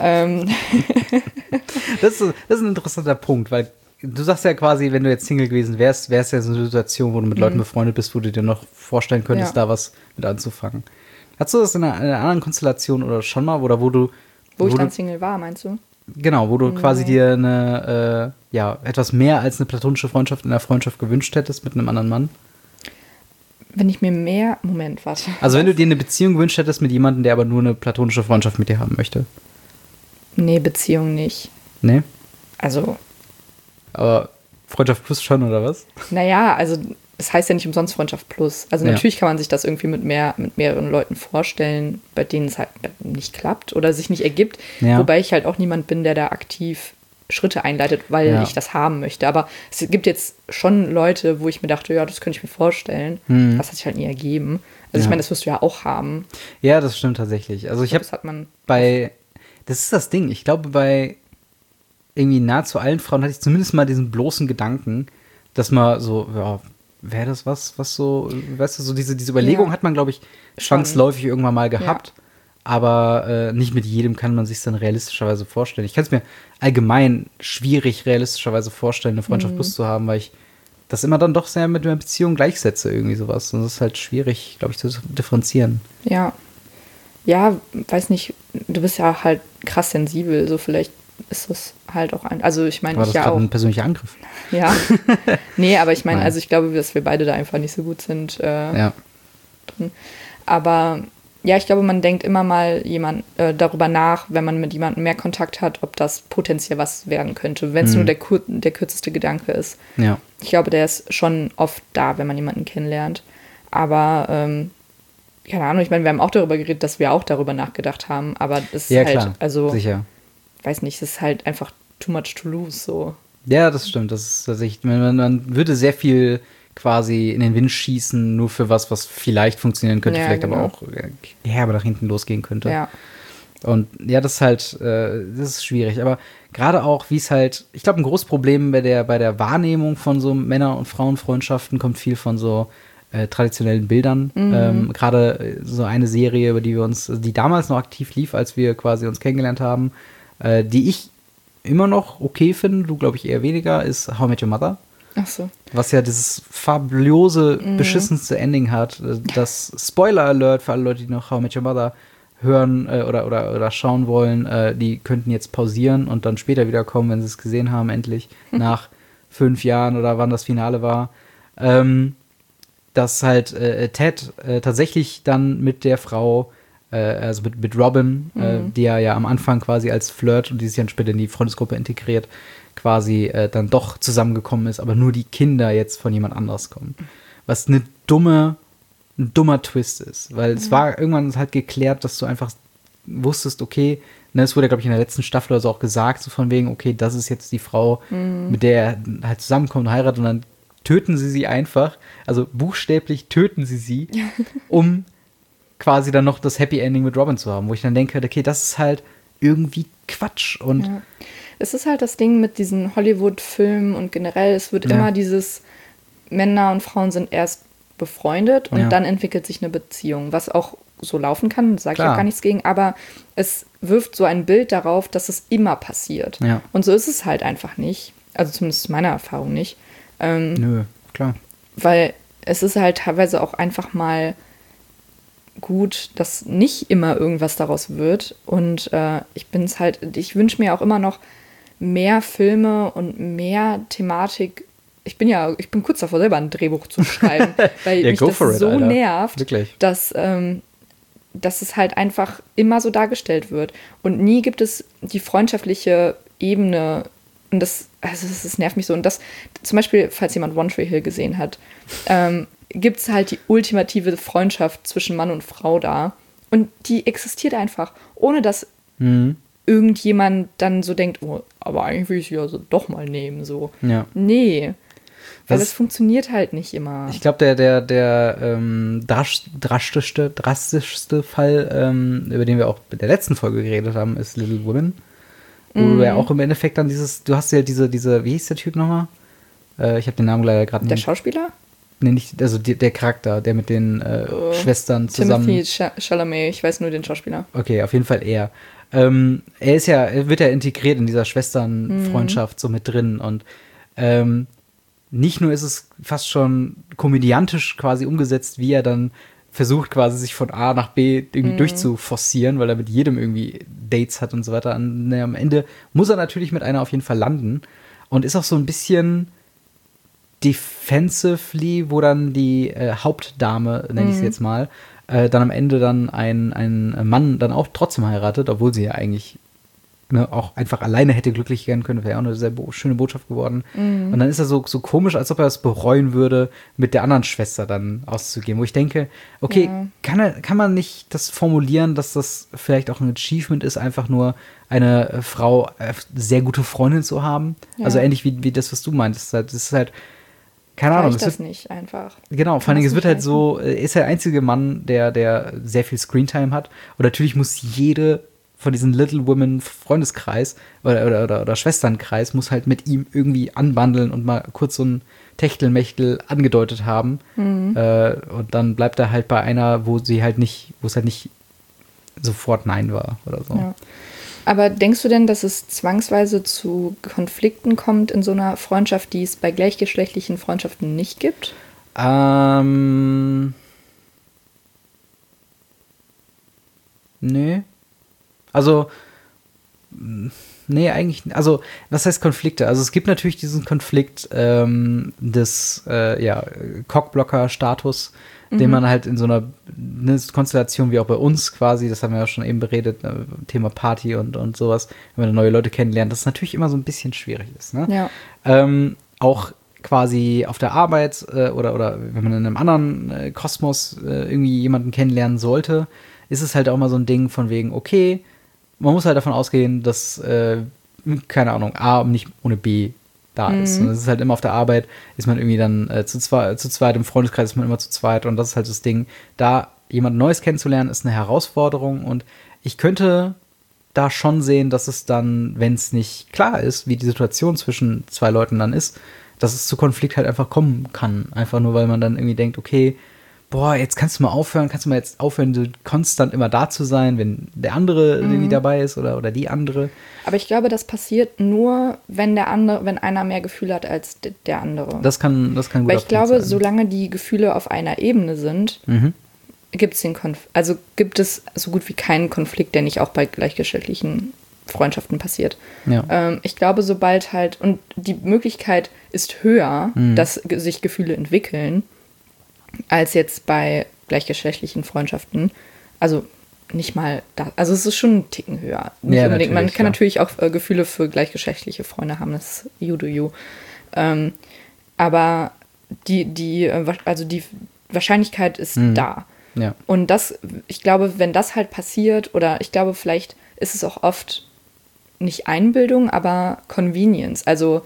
Das ist ein interessanter Punkt, weil du sagst ja quasi, wenn du jetzt Single gewesen wärst, wäre es ja so eine Situation, wo du mit Leuten befreundet bist, wo du dir noch vorstellen könntest, da was mit anzufangen. Hattest du das in einer anderen Konstellation oder schon mal, oder wo ich dann Single war, meinst du? Genau, wo du quasi dir eine, etwas mehr als eine platonische Freundschaft in der Freundschaft gewünscht hättest mit einem anderen Mann? Wenn ich mir mehr... Moment, warte. Also wenn du dir eine Beziehung gewünscht hättest mit jemandem, der aber nur eine platonische Freundschaft mit dir haben möchte? Nee, Beziehung nicht. Nee? Also... Aber Freundschaft plus schon, oder was? Naja, also es heißt ja nicht umsonst Freundschaft plus. Also natürlich kann man sich das irgendwie mit mehreren Leuten vorstellen, bei denen es halt nicht klappt oder sich nicht ergibt. Ja. Wobei ich halt auch niemand bin, der da aktiv Schritte einleitet, weil ich das haben möchte. Aber es gibt jetzt schon Leute, wo ich mir dachte, ja, das könnte ich mir vorstellen. Das hat sich halt nie ergeben. Also ich meine, das wirst du ja auch haben. Ja, das stimmt tatsächlich. Also das ist das Ding. Ich glaube, bei irgendwie nahezu allen Frauen hatte ich zumindest mal diesen bloßen Gedanken, dass man so, ja, wäre das was so, weißt du, so diese Überlegung hat man, glaube ich, zwangsläufig irgendwann mal gehabt. Ja. Aber nicht mit jedem kann man sich es dann realistischerweise vorstellen. Ich kann es mir allgemein schwierig realistischerweise vorstellen, eine Freundschaft plus zu haben, weil ich das immer dann doch sehr mit einer Beziehung gleichsetze, irgendwie sowas. Und das ist halt schwierig, glaube ich, zu differenzieren. Ja. Ja, weiß nicht, du bist ja halt krass sensibel, so vielleicht ist das halt auch also ich meine, ich ja auch. Das ist ein persönlicher Angriff. Ja. Nee, aber ich meine, also ich glaube, dass wir beide da einfach nicht so gut sind drin. Aber ja, ich glaube, man denkt immer mal darüber nach, wenn man mit jemandem mehr Kontakt hat, ob das potenziell was werden könnte, wenn es nur der kürzeste Gedanke ist. Ja. Ich glaube, der ist schon oft da, wenn man jemanden kennenlernt. Aber keine Ahnung, ich meine, wir haben auch darüber geredet, dass wir auch darüber nachgedacht haben, aber es ist halt, klar, also sicher. Weiß nicht, es ist halt einfach too much to lose, so. Ja, das stimmt, das ist tatsächlich, man würde sehr viel quasi in den Wind schießen, nur für was vielleicht funktionieren könnte, vielleicht aber auch herbe nach hinten losgehen könnte. Ja. Und ja, das ist halt, das ist schwierig, aber gerade auch, wie es halt, ich glaube, ein großes Problem bei der Wahrnehmung von so Männer- und Frauenfreundschaften kommt viel von so traditionellen Bildern. Gerade so eine Serie, über die die damals noch aktiv lief, als wir quasi uns kennengelernt haben, die ich immer noch okay finde, du glaube ich eher weniger, ist How I Met Your Mother. Ach so. Was ja dieses fabulose, beschissenste Ending hat. Das Spoiler Alert für alle Leute, die noch How I Met Your Mother hören oder schauen wollen, die könnten jetzt pausieren und dann später wiederkommen, wenn sie es gesehen haben, endlich, nach 5 Jahren oder wann das Finale war. Dass halt Ted tatsächlich dann mit der Frau, also mit Robin, die er ja am Anfang quasi als Flirt und die sich dann später in die Freundesgruppe integriert, quasi dann doch zusammengekommen ist, aber nur die Kinder jetzt von jemand anderes kommen. Was ein dummer Twist ist, weil es war irgendwann halt geklärt, dass du einfach wusstest, okay, es wurde, glaube ich, in der letzten Staffel oder so auch gesagt, so von wegen, okay, das ist jetzt die Frau, mit der er halt zusammenkommt und heiratet und dann töten sie einfach, also buchstäblich töten sie, um quasi dann noch das Happy Ending mit Robin zu haben, wo ich dann denke, okay, das ist halt irgendwie Quatsch. Und es ist halt das Ding mit diesen Hollywood-Filmen und generell, es wird immer dieses Männer und Frauen sind erst befreundet und dann entwickelt sich eine Beziehung, was auch so laufen kann, sage ich auch gar nichts gegen, aber es wirft so ein Bild darauf, dass es immer passiert. Ja. Und so ist es halt einfach nicht. Also zumindest meiner Erfahrung nicht. Nö, klar. Weil es ist halt teilweise auch einfach mal gut, dass nicht immer irgendwas daraus wird. Und ich wünsche mir auch immer noch mehr Filme und mehr Thematik. Ich bin kurz davor, selber ein Drehbuch zu schreiben, weil mich das so nervt, wirklich, dass es halt einfach immer so dargestellt wird. Und nie gibt es die freundschaftliche Ebene Und das nervt mich so. Und das, zum Beispiel, falls jemand One Tree Hill gesehen hat, gibt es halt die ultimative Freundschaft zwischen Mann und Frau da. Und die existiert einfach, ohne dass irgendjemand dann so denkt, oh, aber eigentlich will ich sie ja so doch mal nehmen. So. Ja. Nee. Weil das funktioniert halt nicht immer. Ich glaube, der drastischste Fall, über den wir auch in der letzten Folge geredet haben, ist Little Women. Wo du ja auch im Endeffekt dann du hast ja diese, wie hieß der Typ nochmal? Ich habe den Namen leider gerade nicht. Der Schauspieler? Nee, nicht, also der Charakter, der mit den Schwestern zusammen. Timothy Chalamet, ich weiß nur den Schauspieler. Okay, auf jeden Fall er. Er wird ja integriert in dieser Schwesternfreundschaft so mit drin und nicht nur ist es fast schon komödiantisch quasi umgesetzt, wie er dann versucht quasi sich von A nach B irgendwie durchzuforcieren, weil er mit jedem irgendwie Dates hat und so weiter. Und am Ende muss er natürlich mit einer auf jeden Fall landen und ist auch so ein bisschen defensively, wo dann die Hauptdame, nenne ich sie jetzt mal, dann am Ende dann ein Mann dann auch trotzdem heiratet, obwohl sie ja eigentlich auch einfach alleine hätte glücklich werden können, wäre auch eine sehr schöne Botschaft geworden. Und dann ist er so komisch, als ob er es bereuen würde, mit der anderen Schwester dann auszugehen. Wo ich denke, okay, kann man nicht das formulieren, dass das vielleicht auch ein Achievement ist, einfach nur eine Frau, sehr gute Freundin zu haben? Ja. Also ähnlich wie das, was du meintest. Das ist halt, keine Ahnung. Das nicht einfach. Genau, vor allem, es wird halt so, ist der einzige Mann, der sehr viel Screentime hat. Und natürlich muss jede von diesem Little Women Freundeskreis oder Schwesternkreis muss halt mit ihm irgendwie anbandeln und mal kurz so ein Techtelmechtel angedeutet haben. Und dann bleibt er halt bei einer, wo es halt nicht sofort Nein war oder so. Ja. Aber denkst du denn, dass es zwangsweise zu Konflikten kommt in so einer Freundschaft, die es bei gleichgeschlechtlichen Freundschaften nicht gibt? Nee. Also, nee, eigentlich, also, was heißt Konflikte? Also, es gibt natürlich diesen Konflikt des Cockblocker-Status, den man halt in so einer Konstellation wie auch bei uns quasi, das haben wir ja schon eben beredet, Thema Party und sowas, wenn man neue Leute kennenlernt, das natürlich immer so ein bisschen schwierig ist. Ne? Ja. Auch quasi auf der Arbeit oder wenn man in einem anderen Kosmos irgendwie jemanden kennenlernen sollte, ist es halt auch mal so ein Ding von wegen, okay, man muss halt davon ausgehen, dass, keine Ahnung, A nicht ohne B da ist. Und das ist halt immer auf der Arbeit, ist man irgendwie dann zu zweit, im Freundeskreis ist man immer zu zweit und das ist halt das Ding. Da jemand Neues kennenzulernen, ist eine Herausforderung und ich könnte da schon sehen, dass es dann, wenn es nicht klar ist, wie die Situation zwischen zwei Leuten dann ist, dass es zu Konflikt halt einfach kommen kann. Einfach nur, weil man dann irgendwie denkt, okay, boah, jetzt kannst du mal jetzt aufhören, so konstant immer da zu sein, wenn der andere irgendwie dabei ist oder die andere. Aber ich glaube, das passiert nur, wenn einer mehr Gefühle hat als der andere. Das kann gut Weil ich glaube, solange die Gefühle auf einer Ebene sind, gibt es so gut wie keinen Konflikt, der nicht auch bei gleichgeschlechtlichen Freundschaften passiert. Ja. Ich glaube, sobald halt, und die Möglichkeit ist höher, dass sich Gefühle entwickeln, als jetzt bei gleichgeschlechtlichen Freundschaften. Also nicht mal da. Also es ist schon einen Ticken höher. Nicht unbedingt. Man kann natürlich auch Gefühle für gleichgeschlechtliche Freunde haben. Das ist you do you. Aber die Wahrscheinlichkeit ist da. Ja. Und ich glaube, wenn das halt passiert, oder ich glaube, vielleicht ist es auch oft nicht Einbildung, aber Convenience. Also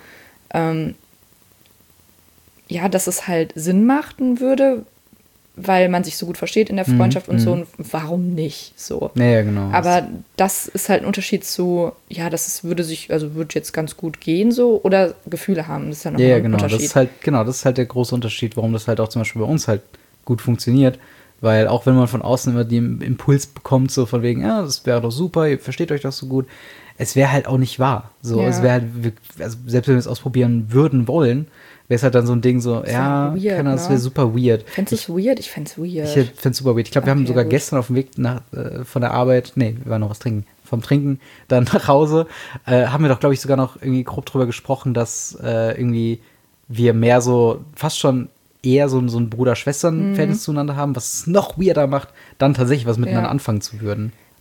dass es halt Sinn machen würde, weil man sich so gut versteht in der Freundschaft und so, und warum nicht so. Ja, genau. Aber das ist halt ein Unterschied zu, würde jetzt ganz gut gehen so, oder Gefühle haben. Das ist ja noch ein Unterschied. Das ist halt der große Unterschied, warum das halt auch zum Beispiel bei uns halt gut funktioniert, weil auch wenn man von außen immer den Impuls bekommt, so von wegen, ja, das wäre doch super, ihr versteht euch doch so gut, es wäre halt auch nicht wahr. So, es wäre halt, also selbst wenn wir es ausprobieren wollen, wäre es halt dann so ein Ding so, das wäre super weird. Fändest du es weird? Ich fände es weird. Ich fände es super weird. Ich glaube, wir haben sogar gestern auf dem Weg von der Arbeit, wir waren noch was trinken, vom Trinken dann nach Hause, haben wir doch, glaube ich, sogar noch irgendwie grob drüber gesprochen, dass irgendwie wir mehr so, fast schon eher so ein Bruder-Schwestern-Verhältnis zueinander haben, was es noch weirder macht, dann tatsächlich was miteinander anfangen zu würden.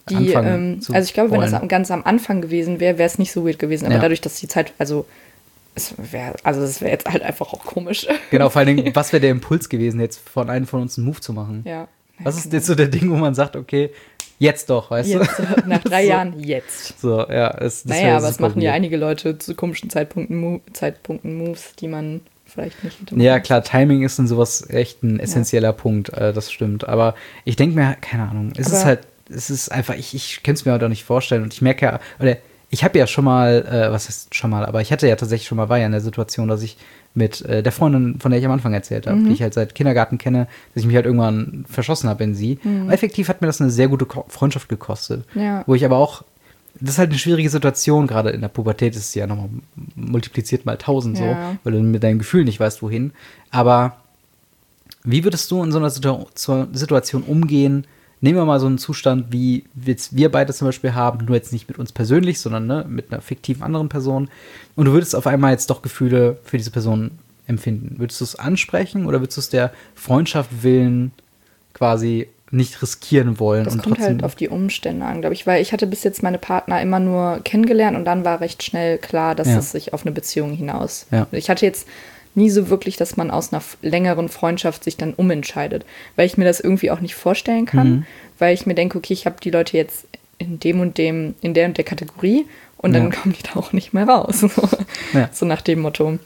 anfangen zu also ich glaube, wenn wollen. das ganz am Anfang gewesen wäre, wäre es nicht so weird gewesen. Aber Ja. dadurch, dass die Zeit, es wäre jetzt halt einfach auch komisch. Genau, vor allen Dingen, was wäre der Impuls gewesen, jetzt von einem von uns einen Move zu machen? Ja. Was ist jetzt so der Ding, wo man sagt, okay, jetzt doch, weißt du? Jetzt, nach 3 So. Jahren, jetzt. So, ja. Das Naja, wäre aber es super machen ja weird. einige Leute zu komischen Zeitpunkten Moves, die man vielleicht nicht hinter Ja, klar, Timing ist in sowas echt ein essentieller Punkt, das stimmt. Aber ich denke mir, keine Ahnung, es ist einfach, ich könnte es mir halt auch nicht vorstellen. Und ich merke ja, oder ich habe ja schon mal, was heißt schon mal, aber ich hatte ja tatsächlich schon mal, war ja in der Situation, dass ich mit der Freundin, von der ich am Anfang erzählt habe, die ich halt seit Kindergarten kenne, dass ich mich halt irgendwann verschossen habe in sie. Aber effektiv hat mir das eine sehr gute Freundschaft gekostet. Ja. Wo ich aber auch, das ist halt eine schwierige Situation, gerade in der Pubertät ist es ja nochmal multipliziert mal 1000 so, Ja. weil du mit deinem Gefühl nicht weißt, wohin. Aber wie würdest du in so einer Situation umgehen? Nehmen wir mal so einen Zustand, wie jetzt wir beide zum Beispiel haben, nur jetzt nicht mit uns persönlich, sondern ne, mit einer fiktiven anderen Person. Und du würdest auf einmal jetzt doch Gefühle für diese Person empfinden. Würdest du es ansprechen oder würdest du es der Freundschaft willen quasi nicht riskieren wollen? Das und kommt trotzdem halt auf die Umstände an, glaube ich, weil ich hatte bis jetzt meine Partner immer nur kennengelernt und dann war recht schnell klar, dass Ja. es sich auf eine Beziehung hinaus. Ja. Ich hatte jetzt nie so wirklich, dass man aus einer längeren Freundschaft sich dann umentscheidet, weil ich mir das irgendwie auch nicht vorstellen kann, weil ich mir denke, okay, ich habe die Leute jetzt in der und der Kategorie und dann kommen die da auch nicht mehr raus. Ja. So nach dem Motto.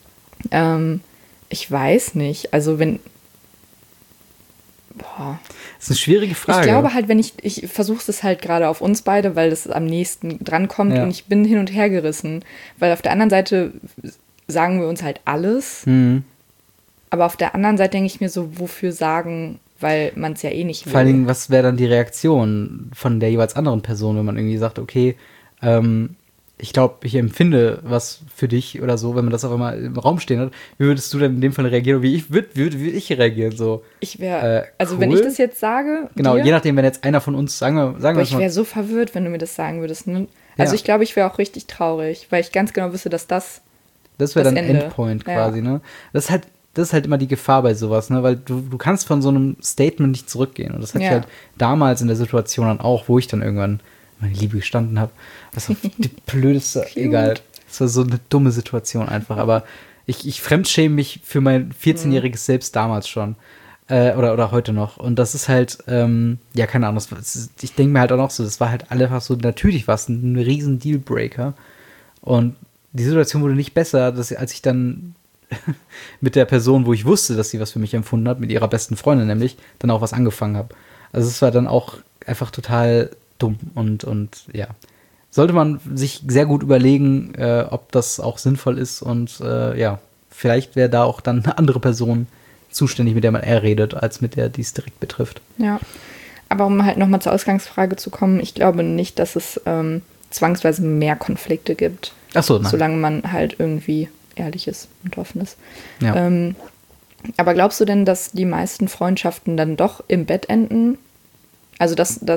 Ich weiß nicht, also wenn Das ist eine schwierige Frage. Ich glaube halt, wenn ich versuche es halt gerade auf uns beide, weil das am nächsten drankommt Ja. und ich bin hin und her gerissen. Weil auf der anderen Seite sagen wir uns halt alles, aber auf der anderen Seite denke ich mir so, wofür sagen, weil man es ja eh nicht will. Vor allen Dingen, was wäre dann die Reaktion von der jeweils anderen Person, wenn man irgendwie sagt, okay, ich glaube, ich empfinde was für dich oder so, wenn man das auf einmal im Raum stehen hat. Wie würdest du denn in dem Fall reagieren? Wie würde ich reagieren? So, Ich wäre, also cool. wenn ich das jetzt sage, Genau, dir, je nachdem, wenn jetzt einer von uns, sagen wir aber es ich mal, wäre so verwirrt, wenn du mir das sagen würdest. Ne? Also Ja. ich glaube, ich wäre auch richtig traurig, weil ich ganz genau wüsste, dass das das wäre das dann Ende. Endpoint Ja. quasi, ne? Das ist halt immer die Gefahr bei sowas, ne? Weil du kannst von so einem Statement nicht zurückgehen. Und das hatte ich Ja. halt damals in der Situation dann auch, wo ich dann irgendwann meine Liebe gestanden habe. Was auch die blödeste, egal. Das war so eine dumme Situation einfach. Aber ich fremdschäme mich für mein 14-jähriges Selbst damals schon. Oder heute noch. Und das ist halt, ja, keine Ahnung. Ich denke mir halt auch noch so, das war halt einfach so, natürlich war es ein riesen Dealbreaker. Und die Situation wurde nicht besser, als ich dann mit der Person, wo ich wusste, dass sie was für mich empfunden hat, mit ihrer besten Freundin nämlich, dann auch was angefangen habe. Also es war dann auch einfach total dumm und ja. Sollte man sich sehr gut überlegen, ob das auch sinnvoll ist und ja, vielleicht wäre da auch dann eine andere Person zuständig, mit der man eher redet, als mit der, die es direkt betrifft. Ja, aber um halt nochmal zur Ausgangsfrage zu kommen, ich glaube nicht, dass es zwangsweise mehr Konflikte gibt, Ach so, nein. solange man halt irgendwie ehrlich ist und offen ist. Ja. Aber glaubst du denn, dass die meisten Freundschaften dann doch im Bett enden? Also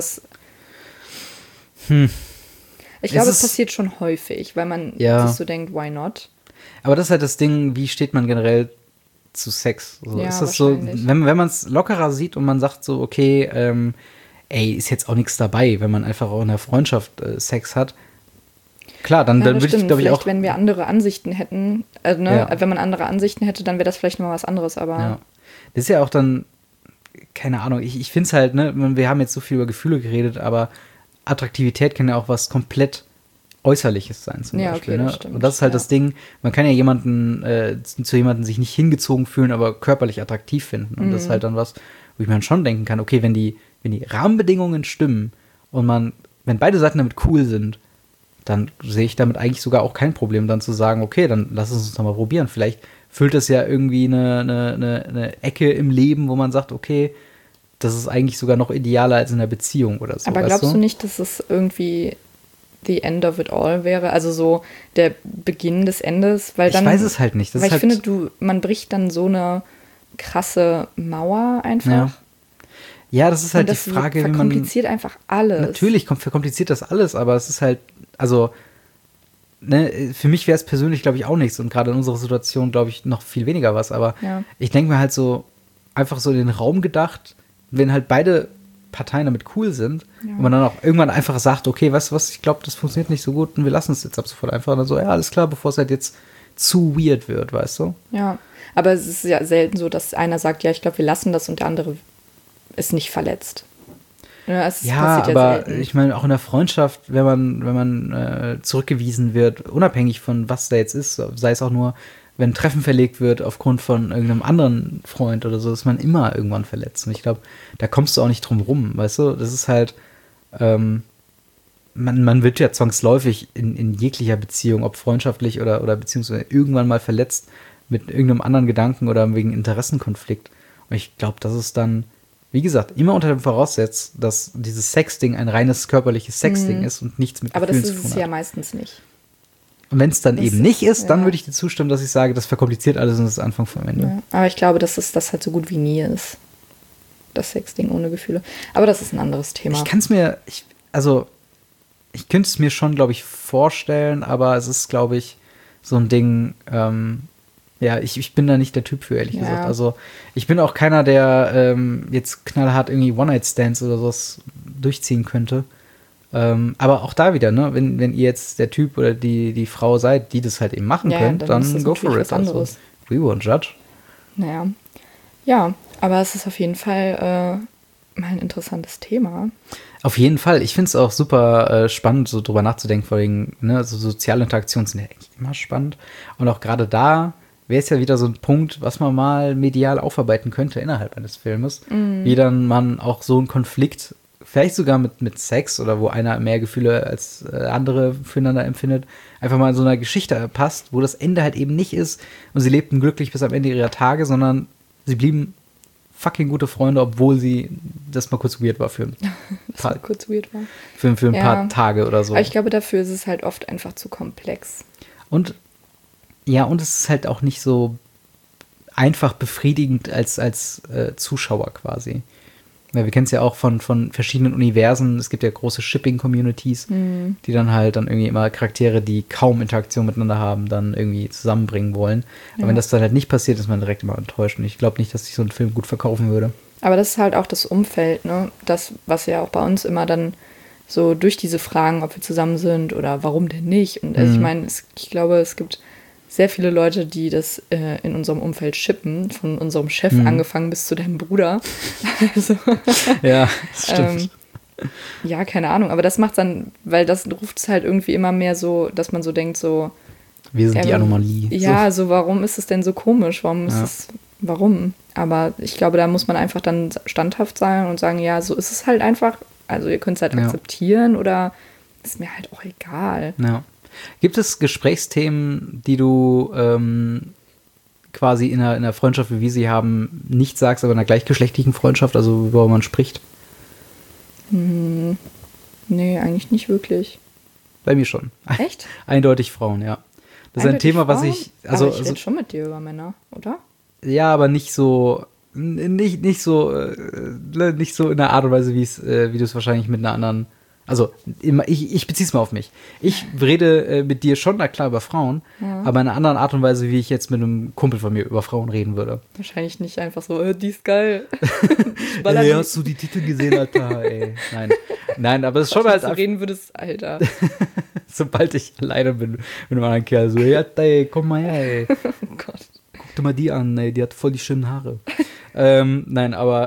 ich glaube, es passiert schon häufig, weil man sich so denkt, why not? Aber das ist halt das Ding, wie steht man generell zu Sex? So, Ja, ist das so, wahrscheinlich. wenn man es lockerer sieht und man sagt so, okay, ey, ist jetzt auch nichts dabei, wenn man einfach auch in der Freundschaft Sex hat. Klar, dann würde ich, glaube ich, vielleicht, auch. wenn wir andere Ansichten hätten, Ja. wenn man andere Ansichten hätte, dann wäre das vielleicht nochmal was anderes, aber Ja. Das ist ja auch dann, keine Ahnung, ich finde es halt, ne, wir haben jetzt so viel über Gefühle geredet, aber Attraktivität kann ja auch was komplett Äußerliches sein, zum Ja, Beispiel. okay, Ne? das stimmt, Und das ist halt ja. das Ding, man kann ja zu jemandem sich nicht hingezogen fühlen, aber körperlich attraktiv finden. Und das ist halt dann was, wo ich mir dann schon denken kann, okay, wenn die Rahmenbedingungen stimmen und wenn beide Seiten damit cool sind, dann sehe ich damit eigentlich sogar auch kein Problem, dann zu sagen, okay, dann lass es uns doch mal probieren. Vielleicht füllt das ja irgendwie eine Ecke im Leben, wo man sagt, okay, das ist eigentlich sogar noch idealer als in einer Beziehung oder so. Aber glaubst du nicht, dass es irgendwie the end of it all wäre? Also so der Beginn des Endes? Weil dann, ich weiß es halt nicht. Das weil ist ich halt, finde, man bricht dann so eine krasse Mauer einfach. ja, das ist halt Und das die Frage, wie man. verkompliziert einfach alles. Natürlich verkompliziert das alles, aber es ist halt, also, ne, für mich wäre es persönlich, glaube ich, auch nichts und gerade in unserer Situation, glaube ich, noch viel weniger was, aber Ja. ich denke mir halt so, einfach so in den Raum gedacht, wenn halt beide Parteien damit cool sind. Ja. Und man dann auch irgendwann einfach sagt, okay, weißt du was, ich glaube, das funktioniert nicht so gut und wir lassen es jetzt ab sofort einfach. Und dann so, ja, alles klar, bevor es halt jetzt zu weird wird, weißt du? Ja, aber es ist ja selten so, dass einer sagt, ja, ich glaube, wir lassen das und der andere ist nicht verletzt. Ja, aber selten. Ich meine, auch in der Freundschaft, wenn man zurückgewiesen wird, unabhängig von was da jetzt ist, sei es auch nur, wenn ein Treffen verlegt wird aufgrund von irgendeinem anderen Freund oder so, ist man immer irgendwann verletzt. Und ich glaube, da kommst du auch nicht drum rum, weißt du? Das ist halt, man wird ja zwangsläufig in jeglicher Beziehung, ob freundschaftlich oder beziehungsweise irgendwann mal verletzt mit irgendeinem anderen Gedanken oder wegen Interessenkonflikt. Und ich glaube, das ist dann, wie gesagt, immer unter dem Voraussetz, dass dieses Sexding ein reines körperliches Sexding ist und nichts mit Gefühlen zu tun hat. Aber das ist es ja meistens nicht. Und wenn es dann eben nicht ist, dann würde ich dir zustimmen, dass ich sage, das verkompliziert alles und das ist Anfang vom Ende. Ja, aber ich glaube, dass das halt so gut wie nie ist. Das Sexding ohne Gefühle. Aber das ist ein anderes Thema. Ich könnte es mir schon, glaube ich, vorstellen, aber es ist, glaube ich, so ein Ding, ich bin da nicht der Typ für, ehrlich gesagt. Also ich bin auch keiner, der jetzt knallhart irgendwie One-Night-Stands oder sowas durchziehen könnte. Aber auch da wieder, ne, wenn ihr jetzt der Typ oder die Frau seid, die das halt eben machen könnt, dann go for it. Also, we won't judge. Naja. Ja, aber es ist auf jeden Fall mal ein interessantes Thema. Auf jeden Fall. Ich finde es auch super spannend, so drüber nachzudenken, vor allem, ne, so soziale Interaktionen sind ja echt immer spannend. Und auch gerade da wäre es ja wieder so ein Punkt, was man mal medial aufarbeiten könnte innerhalb eines Filmes, wie dann man auch so einen Konflikt vielleicht sogar mit Sex oder wo einer mehr Gefühle als andere füreinander empfindet, einfach mal in so einer Geschichte passt, wo das Ende halt eben nicht ist und sie lebten glücklich bis am Ende ihrer Tage, sondern sie blieben fucking gute Freunde, obwohl sie das mal kurz weird war für ein paar Tage oder so. Aber ich glaube, dafür ist es halt oft einfach zu komplex. Und es ist halt auch nicht so einfach befriedigend als Zuschauer quasi. Ja, wir kennen es ja auch von verschiedenen Universen. Es gibt ja große Shipping-Communities, die dann halt dann irgendwie immer Charaktere, die kaum Interaktion miteinander haben, dann irgendwie zusammenbringen wollen. Aber wenn das dann halt nicht passiert, ist man direkt immer enttäuscht. Und ich glaube nicht, dass sich so ein Film gut verkaufen würde. Aber das ist halt auch das Umfeld, ne? Das, was ja auch bei uns immer dann so durch diese Fragen, ob wir zusammen sind oder warum denn nicht. Und also ich meine, ich glaube, es gibt sehr viele Leute, die das in unserem Umfeld shippen, von unserem Chef angefangen bis zu deinem Bruder. Also, ja, das stimmt. Ja, keine Ahnung, aber das macht dann, weil das ruft es halt irgendwie immer mehr so, dass man so denkt, so wir sind die Anomalie. Ja, so warum ist es denn so komisch? Warum? Aber ich glaube, da muss man einfach dann standhaft sein und sagen, ja, so ist es halt einfach. Also ihr könnt es halt akzeptieren oder ist mir halt auch egal. Ja. Gibt es Gesprächsthemen, die du quasi in einer Freundschaft, wie wir sie haben, nicht sagst, aber in einer gleichgeschlechtlichen Freundschaft, also worüber man spricht? Nee, eigentlich nicht wirklich. Bei mir schon. Echt? Eindeutig Frauen, ja. Das ist ein Thema, was ich... Also, aber ich rede schon mit dir über Männer, oder? Ja, aber nicht so... Nicht so in der Art und Weise, wie du es wahrscheinlich mit einer anderen... Also, ich beziehe es mal auf mich. Ich rede mit dir schon, na klar, über Frauen, aber in einer anderen Art und Weise, wie ich jetzt mit einem Kumpel von mir über Frauen reden würde. Wahrscheinlich nicht einfach so, die ist geil. Ey, hast du die Titel gesehen, Alter? Ey. Nein, aber es ist schon halt... Wenn du reden würdest, Alter. Sobald ich alleine bin mit einem anderen Kerl, so, ja, ey, komm mal her, ey. Oh Gott. Guck dir mal die an, ey, die hat voll die schönen Haare. Nein, aber...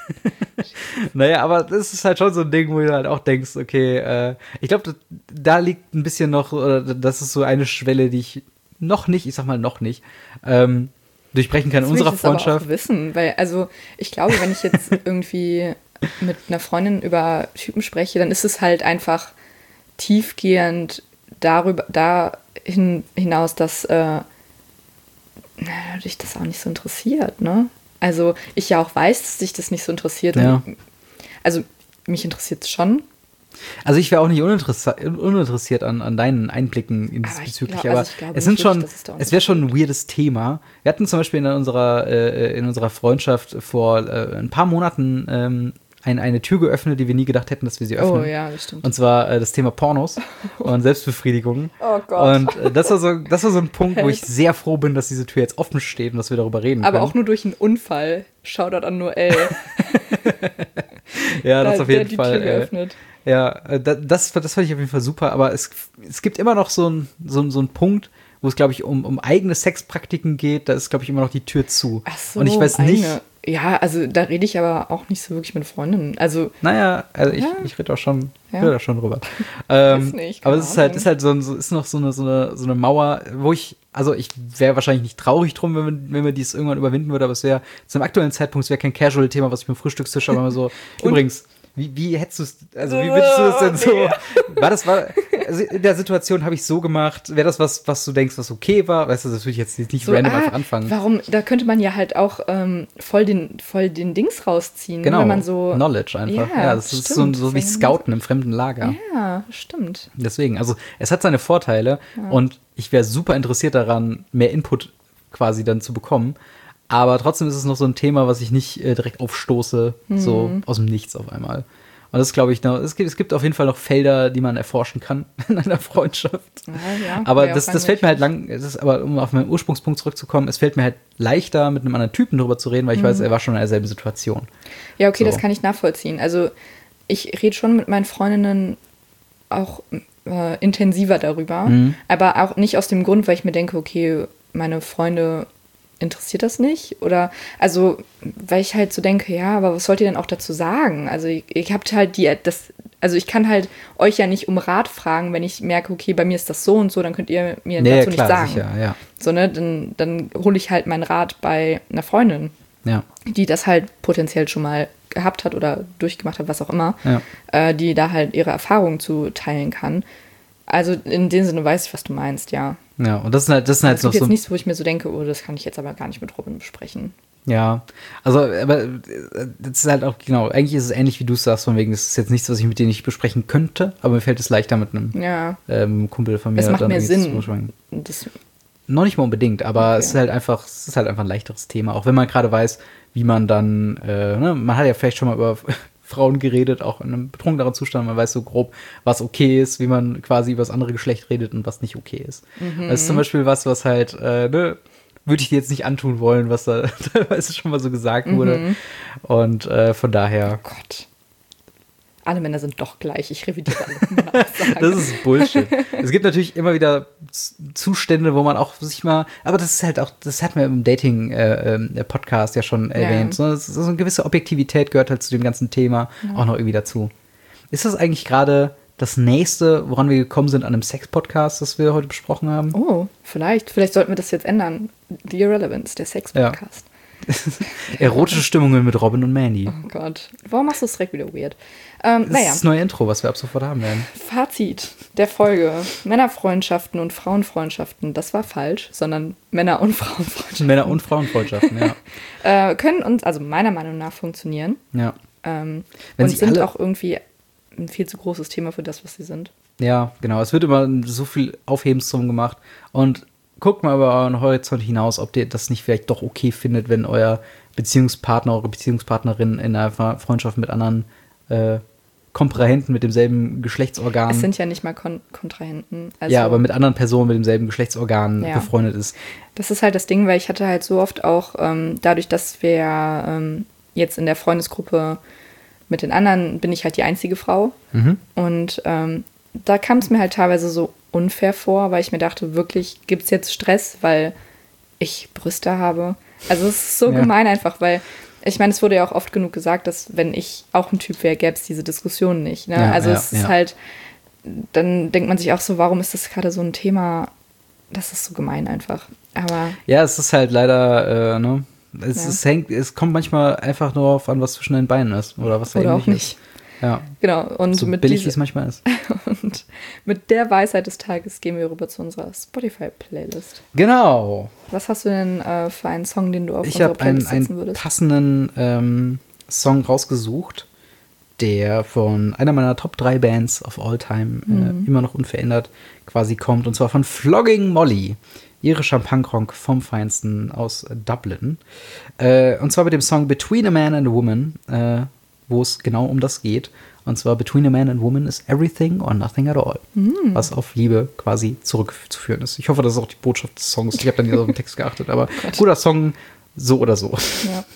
Naja, aber das ist halt schon so ein Ding, wo du halt auch denkst, okay, ich glaube, da liegt ein bisschen noch, oder das ist so eine Schwelle, die ich noch nicht durchbrechen kann in unserer Freundschaft. Aber auch wissen, weil, also, ich glaube, wenn ich jetzt irgendwie mit einer Freundin über Typen spreche, dann ist es halt einfach tiefgehend hinaus, dass dich das auch nicht so interessiert, ne? Also ich ja auch weiß, dass dich das nicht so interessiert. Ja. Also mich interessiert es schon. Also ich wäre auch nicht uninteressiert an deinen Einblicken in diesbezüglich, aber es wäre schon ein weirdes Thema. Wir hatten zum Beispiel in unserer Freundschaft vor ein paar Monaten eine Tür geöffnet, die wir nie gedacht hätten, dass wir sie öffnen. Oh ja, das stimmt. Und zwar das Thema Pornos und Selbstbefriedigung. Oh Gott. Und das war so ein Punkt, wo ich sehr froh bin, dass diese Tür jetzt offen steht und dass wir darüber reden können. Aber auch nur durch einen Unfall. Shoutout an Noel. Ja, das auf jeden die Fall. Tür geöffnet. Ja, das fand ich auf jeden Fall super, aber es gibt immer noch so einen Punkt, wo es, glaube ich, um eigene Sexpraktiken geht, da ist, glaube ich, immer noch die Tür zu. Ach so, und ich weiß nicht. Ja, also da rede ich aber auch nicht so wirklich mit Freundinnen. Also. Naja, also ich rede auch schon, rede auch schon drüber. Nicht, aber es ist halt ist noch so eine Mauer, wo ich wäre wahrscheinlich nicht traurig drum, wenn wir dies irgendwann überwinden würde, aber es wäre zu einem aktuellen Zeitpunkt, es wäre kein Casual-Thema, was ich mir am Frühstückstisch aber immer so, übrigens, wie hättest du es, also wie würdest du das denn so, also in der Situation habe ich so gemacht, wäre das was du denkst, was okay war, weißt du, das würde ich jetzt nicht so, random einfach anfangen. Warum, da könnte man ja halt auch voll den Dings rausziehen, genau, wenn man so Knowledge einfach, ja das stimmt. ist so wie Scouten im fremden Lager. Ja, stimmt. Deswegen, also es hat seine Vorteile und ich wäre super interessiert daran, mehr Input quasi dann zu bekommen. Aber trotzdem ist es noch so ein Thema, was ich nicht direkt aufstoße, so aus dem Nichts auf einmal. Und das glaube ich noch, es gibt auf jeden Fall noch Felder, die man erforschen kann in einer Freundschaft. Ja, aber das fällt mir halt aber um auf meinen Ursprungspunkt zurückzukommen, es fällt mir halt leichter, mit einem anderen Typen drüber zu reden, weil ich weiß, er war schon in derselben Situation. Ja, okay, das kann ich nachvollziehen. Also ich rede schon mit meinen Freundinnen auch intensiver darüber, aber auch nicht aus dem Grund, weil ich mir denke, okay, meine Freunde interessiert das nicht? Oder, also, weil ich halt so denke, ja, aber was sollt ihr denn auch dazu sagen? Also, ich habt halt ich kann halt euch ja nicht um Rat fragen, wenn ich merke, okay, bei mir ist das so und so, dann könnt ihr mir dazu nicht sagen. Sicher, ja. So, ne, dann hole ich halt meinen Rat bei einer Freundin, die das halt potenziell schon mal gehabt hat oder durchgemacht hat, was auch immer, die da halt ihre Erfahrungen zu teilen kann. Also in dem Sinne weiß ich, was du meinst, ja. Ja, und das sind halt noch so. Das ist jetzt nichts, wo ich mir so denke, oh, das kann ich jetzt aber gar nicht mit Robin besprechen. Ja, also, aber das ist halt auch, genau, eigentlich ist es ähnlich, wie du es sagst, von wegen, das ist jetzt nichts, was ich mit dir nicht besprechen könnte, aber mir fällt es leichter mit einem Kumpel von mir. Das macht mehr Sinn. Noch nicht mal unbedingt, aber es ist halt einfach ein leichteres Thema, auch wenn man gerade weiß, wie man dann, man hat ja vielleicht schon mal über Frauen geredet, auch in einem betrunkeneren Zustand. Man weiß so grob, was okay ist, wie man quasi über das andere Geschlecht redet und was nicht okay ist. Das ist zum Beispiel was halt, würde ich dir jetzt nicht antun wollen, was da teilweise schon mal so gesagt wurde. Und von daher. Oh Gott. Alle Männer sind doch gleich. Ich revidiere alle Männer. Das ist Bullshit. Es gibt natürlich immer wieder Zustände, wo man auch sich mal, aber das ist halt auch, das hat man im Dating-Podcast ja schon erwähnt. So eine gewisse Objektivität gehört halt zu dem ganzen Thema auch noch irgendwie dazu. Ist das eigentlich gerade das nächste, woran wir gekommen sind an einem Sex-Podcast, das wir heute besprochen haben? Oh, vielleicht. Vielleicht sollten wir das jetzt ändern. The Irrelevance, der Sex-Podcast. Erotische Stimmungen mit Robin und Mandy. Oh Gott. Warum machst du es direkt wieder weird? Das ist das neue Intro, was wir ab sofort haben werden. Fazit der Folge. Männerfreundschaften und Frauenfreundschaften, das war falsch, sondern Männer- und Frauenfreundschaften. Männer- und Frauenfreundschaften, ja. Können uns, also meiner Meinung nach, funktionieren. Ja. Und sind auch irgendwie ein viel zu großes Thema für das, was sie sind. Ja, genau. Es wird immer so viel Aufhebens drum gemacht. Und guckt mal über euren Horizont hinaus, ob ihr das nicht vielleicht doch okay findet, wenn euer Beziehungspartner, eure Beziehungspartnerin in einer Freundschaft mit anderen Kontrahenten mit demselben Geschlechtsorgan. Es sind ja nicht mal Kontrahenten. Also, ja, aber mit anderen Personen mit demselben Geschlechtsorgan befreundet ist. Das ist halt das Ding, weil ich hatte halt so oft auch, dadurch, dass wir jetzt in der Freundesgruppe mit den anderen, bin ich halt die einzige Frau. Und da kam es mir halt teilweise so unfair vor, weil ich mir dachte, wirklich, gibt es jetzt Stress, weil ich Brüste habe? Also es ist so gemein einfach, weil ich meine, es wurde ja auch oft genug gesagt, dass wenn ich auch ein Typ wäre, gäbe es diese Diskussion nicht. Ne? Ja, also es ist halt, dann denkt man sich auch so, warum ist das gerade so ein Thema? Das ist so gemein einfach. Aber ja, es ist halt leider, es kommt manchmal einfach nur darauf an, was zwischen den Beinen ist oder was da oder eben auch nicht. Ist. Ja. Genau. Und so billig, wie es manchmal ist. Und mit der Weisheit des Tages gehen wir rüber zu unserer Spotify-Playlist. Genau. Was hast du denn für einen Song, den du auf unsere Playlist setzen würdest? Ich habe einen passenden Song rausgesucht, der von einer meiner Top 3 Bands of all time immer noch unverändert quasi kommt. Und zwar von Flogging Molly. Irischer Punkrock vom Feinsten aus Dublin. Und zwar mit dem Song Between a Man and a Woman, wo es genau um das geht. Und zwar Between a Man and a Woman is everything or nothing at all. Was auf Liebe quasi zurückzuführen ist. Ich hoffe, das ist auch die Botschaft des Songs. Ich habe dann nicht auf den Text geachtet, aber guter Song, so oder so. Ja.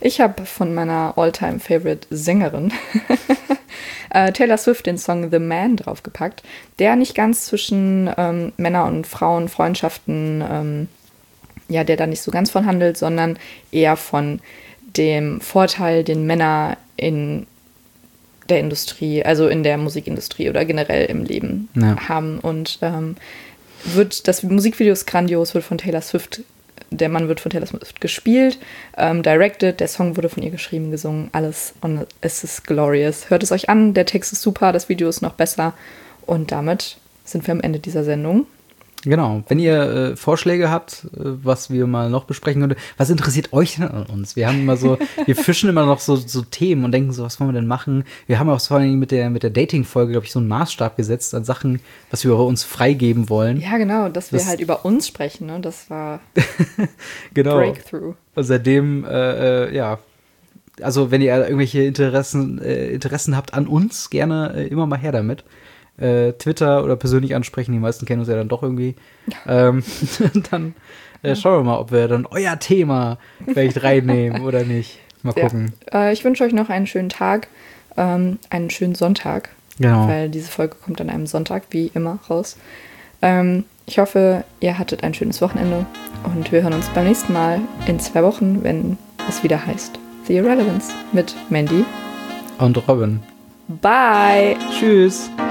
Ich habe von meiner All-Time-Favorite-Sängerin Taylor Swift den Song The Man draufgepackt, der nicht ganz zwischen Männer- und Frauen-Freundschaften, der da nicht so ganz von handelt, sondern eher von dem Vorteil, den Männer in der Industrie, also in der Musikindustrie oder generell im Leben haben. Und das Musikvideo ist grandios, wird von Taylor Swift, der Mann wird von Taylor Swift gespielt, directed, der Song wurde von ihr geschrieben, gesungen, alles, und es ist glorious. Hört es euch an, der Text ist super, das Video ist noch besser, und damit sind wir am Ende dieser Sendung. Genau. Wenn ihr Vorschläge habt, was wir mal noch besprechen könnten, was interessiert euch denn an uns? Wir haben immer so, wir fischen immer noch so Themen und denken so, was wollen wir denn machen? Wir haben auch vor allem mit der Dating-Folge, glaube ich, so einen Maßstab gesetzt an Sachen, was wir uns freigeben wollen. Ja, genau, dass wir halt über uns sprechen, ne? Das war genau. Breakthrough. Und seitdem, also wenn ihr irgendwelche Interessen habt an uns, gerne immer mal her damit. Twitter oder persönlich ansprechen, die meisten kennen uns ja dann doch irgendwie. Dann schauen wir mal, ob wir dann euer Thema vielleicht reinnehmen oder nicht. Mal gucken. Ja. Ich wünsche euch noch einen schönen Tag, einen schönen Sonntag, weil diese Folge kommt an einem Sonntag, wie immer, raus. Ich hoffe, ihr hattet ein schönes Wochenende und wir hören uns beim nächsten Mal in 2 Wochen, wenn es wieder heißt The Irrelevance mit Mandy und Robin. Bye! Tschüss!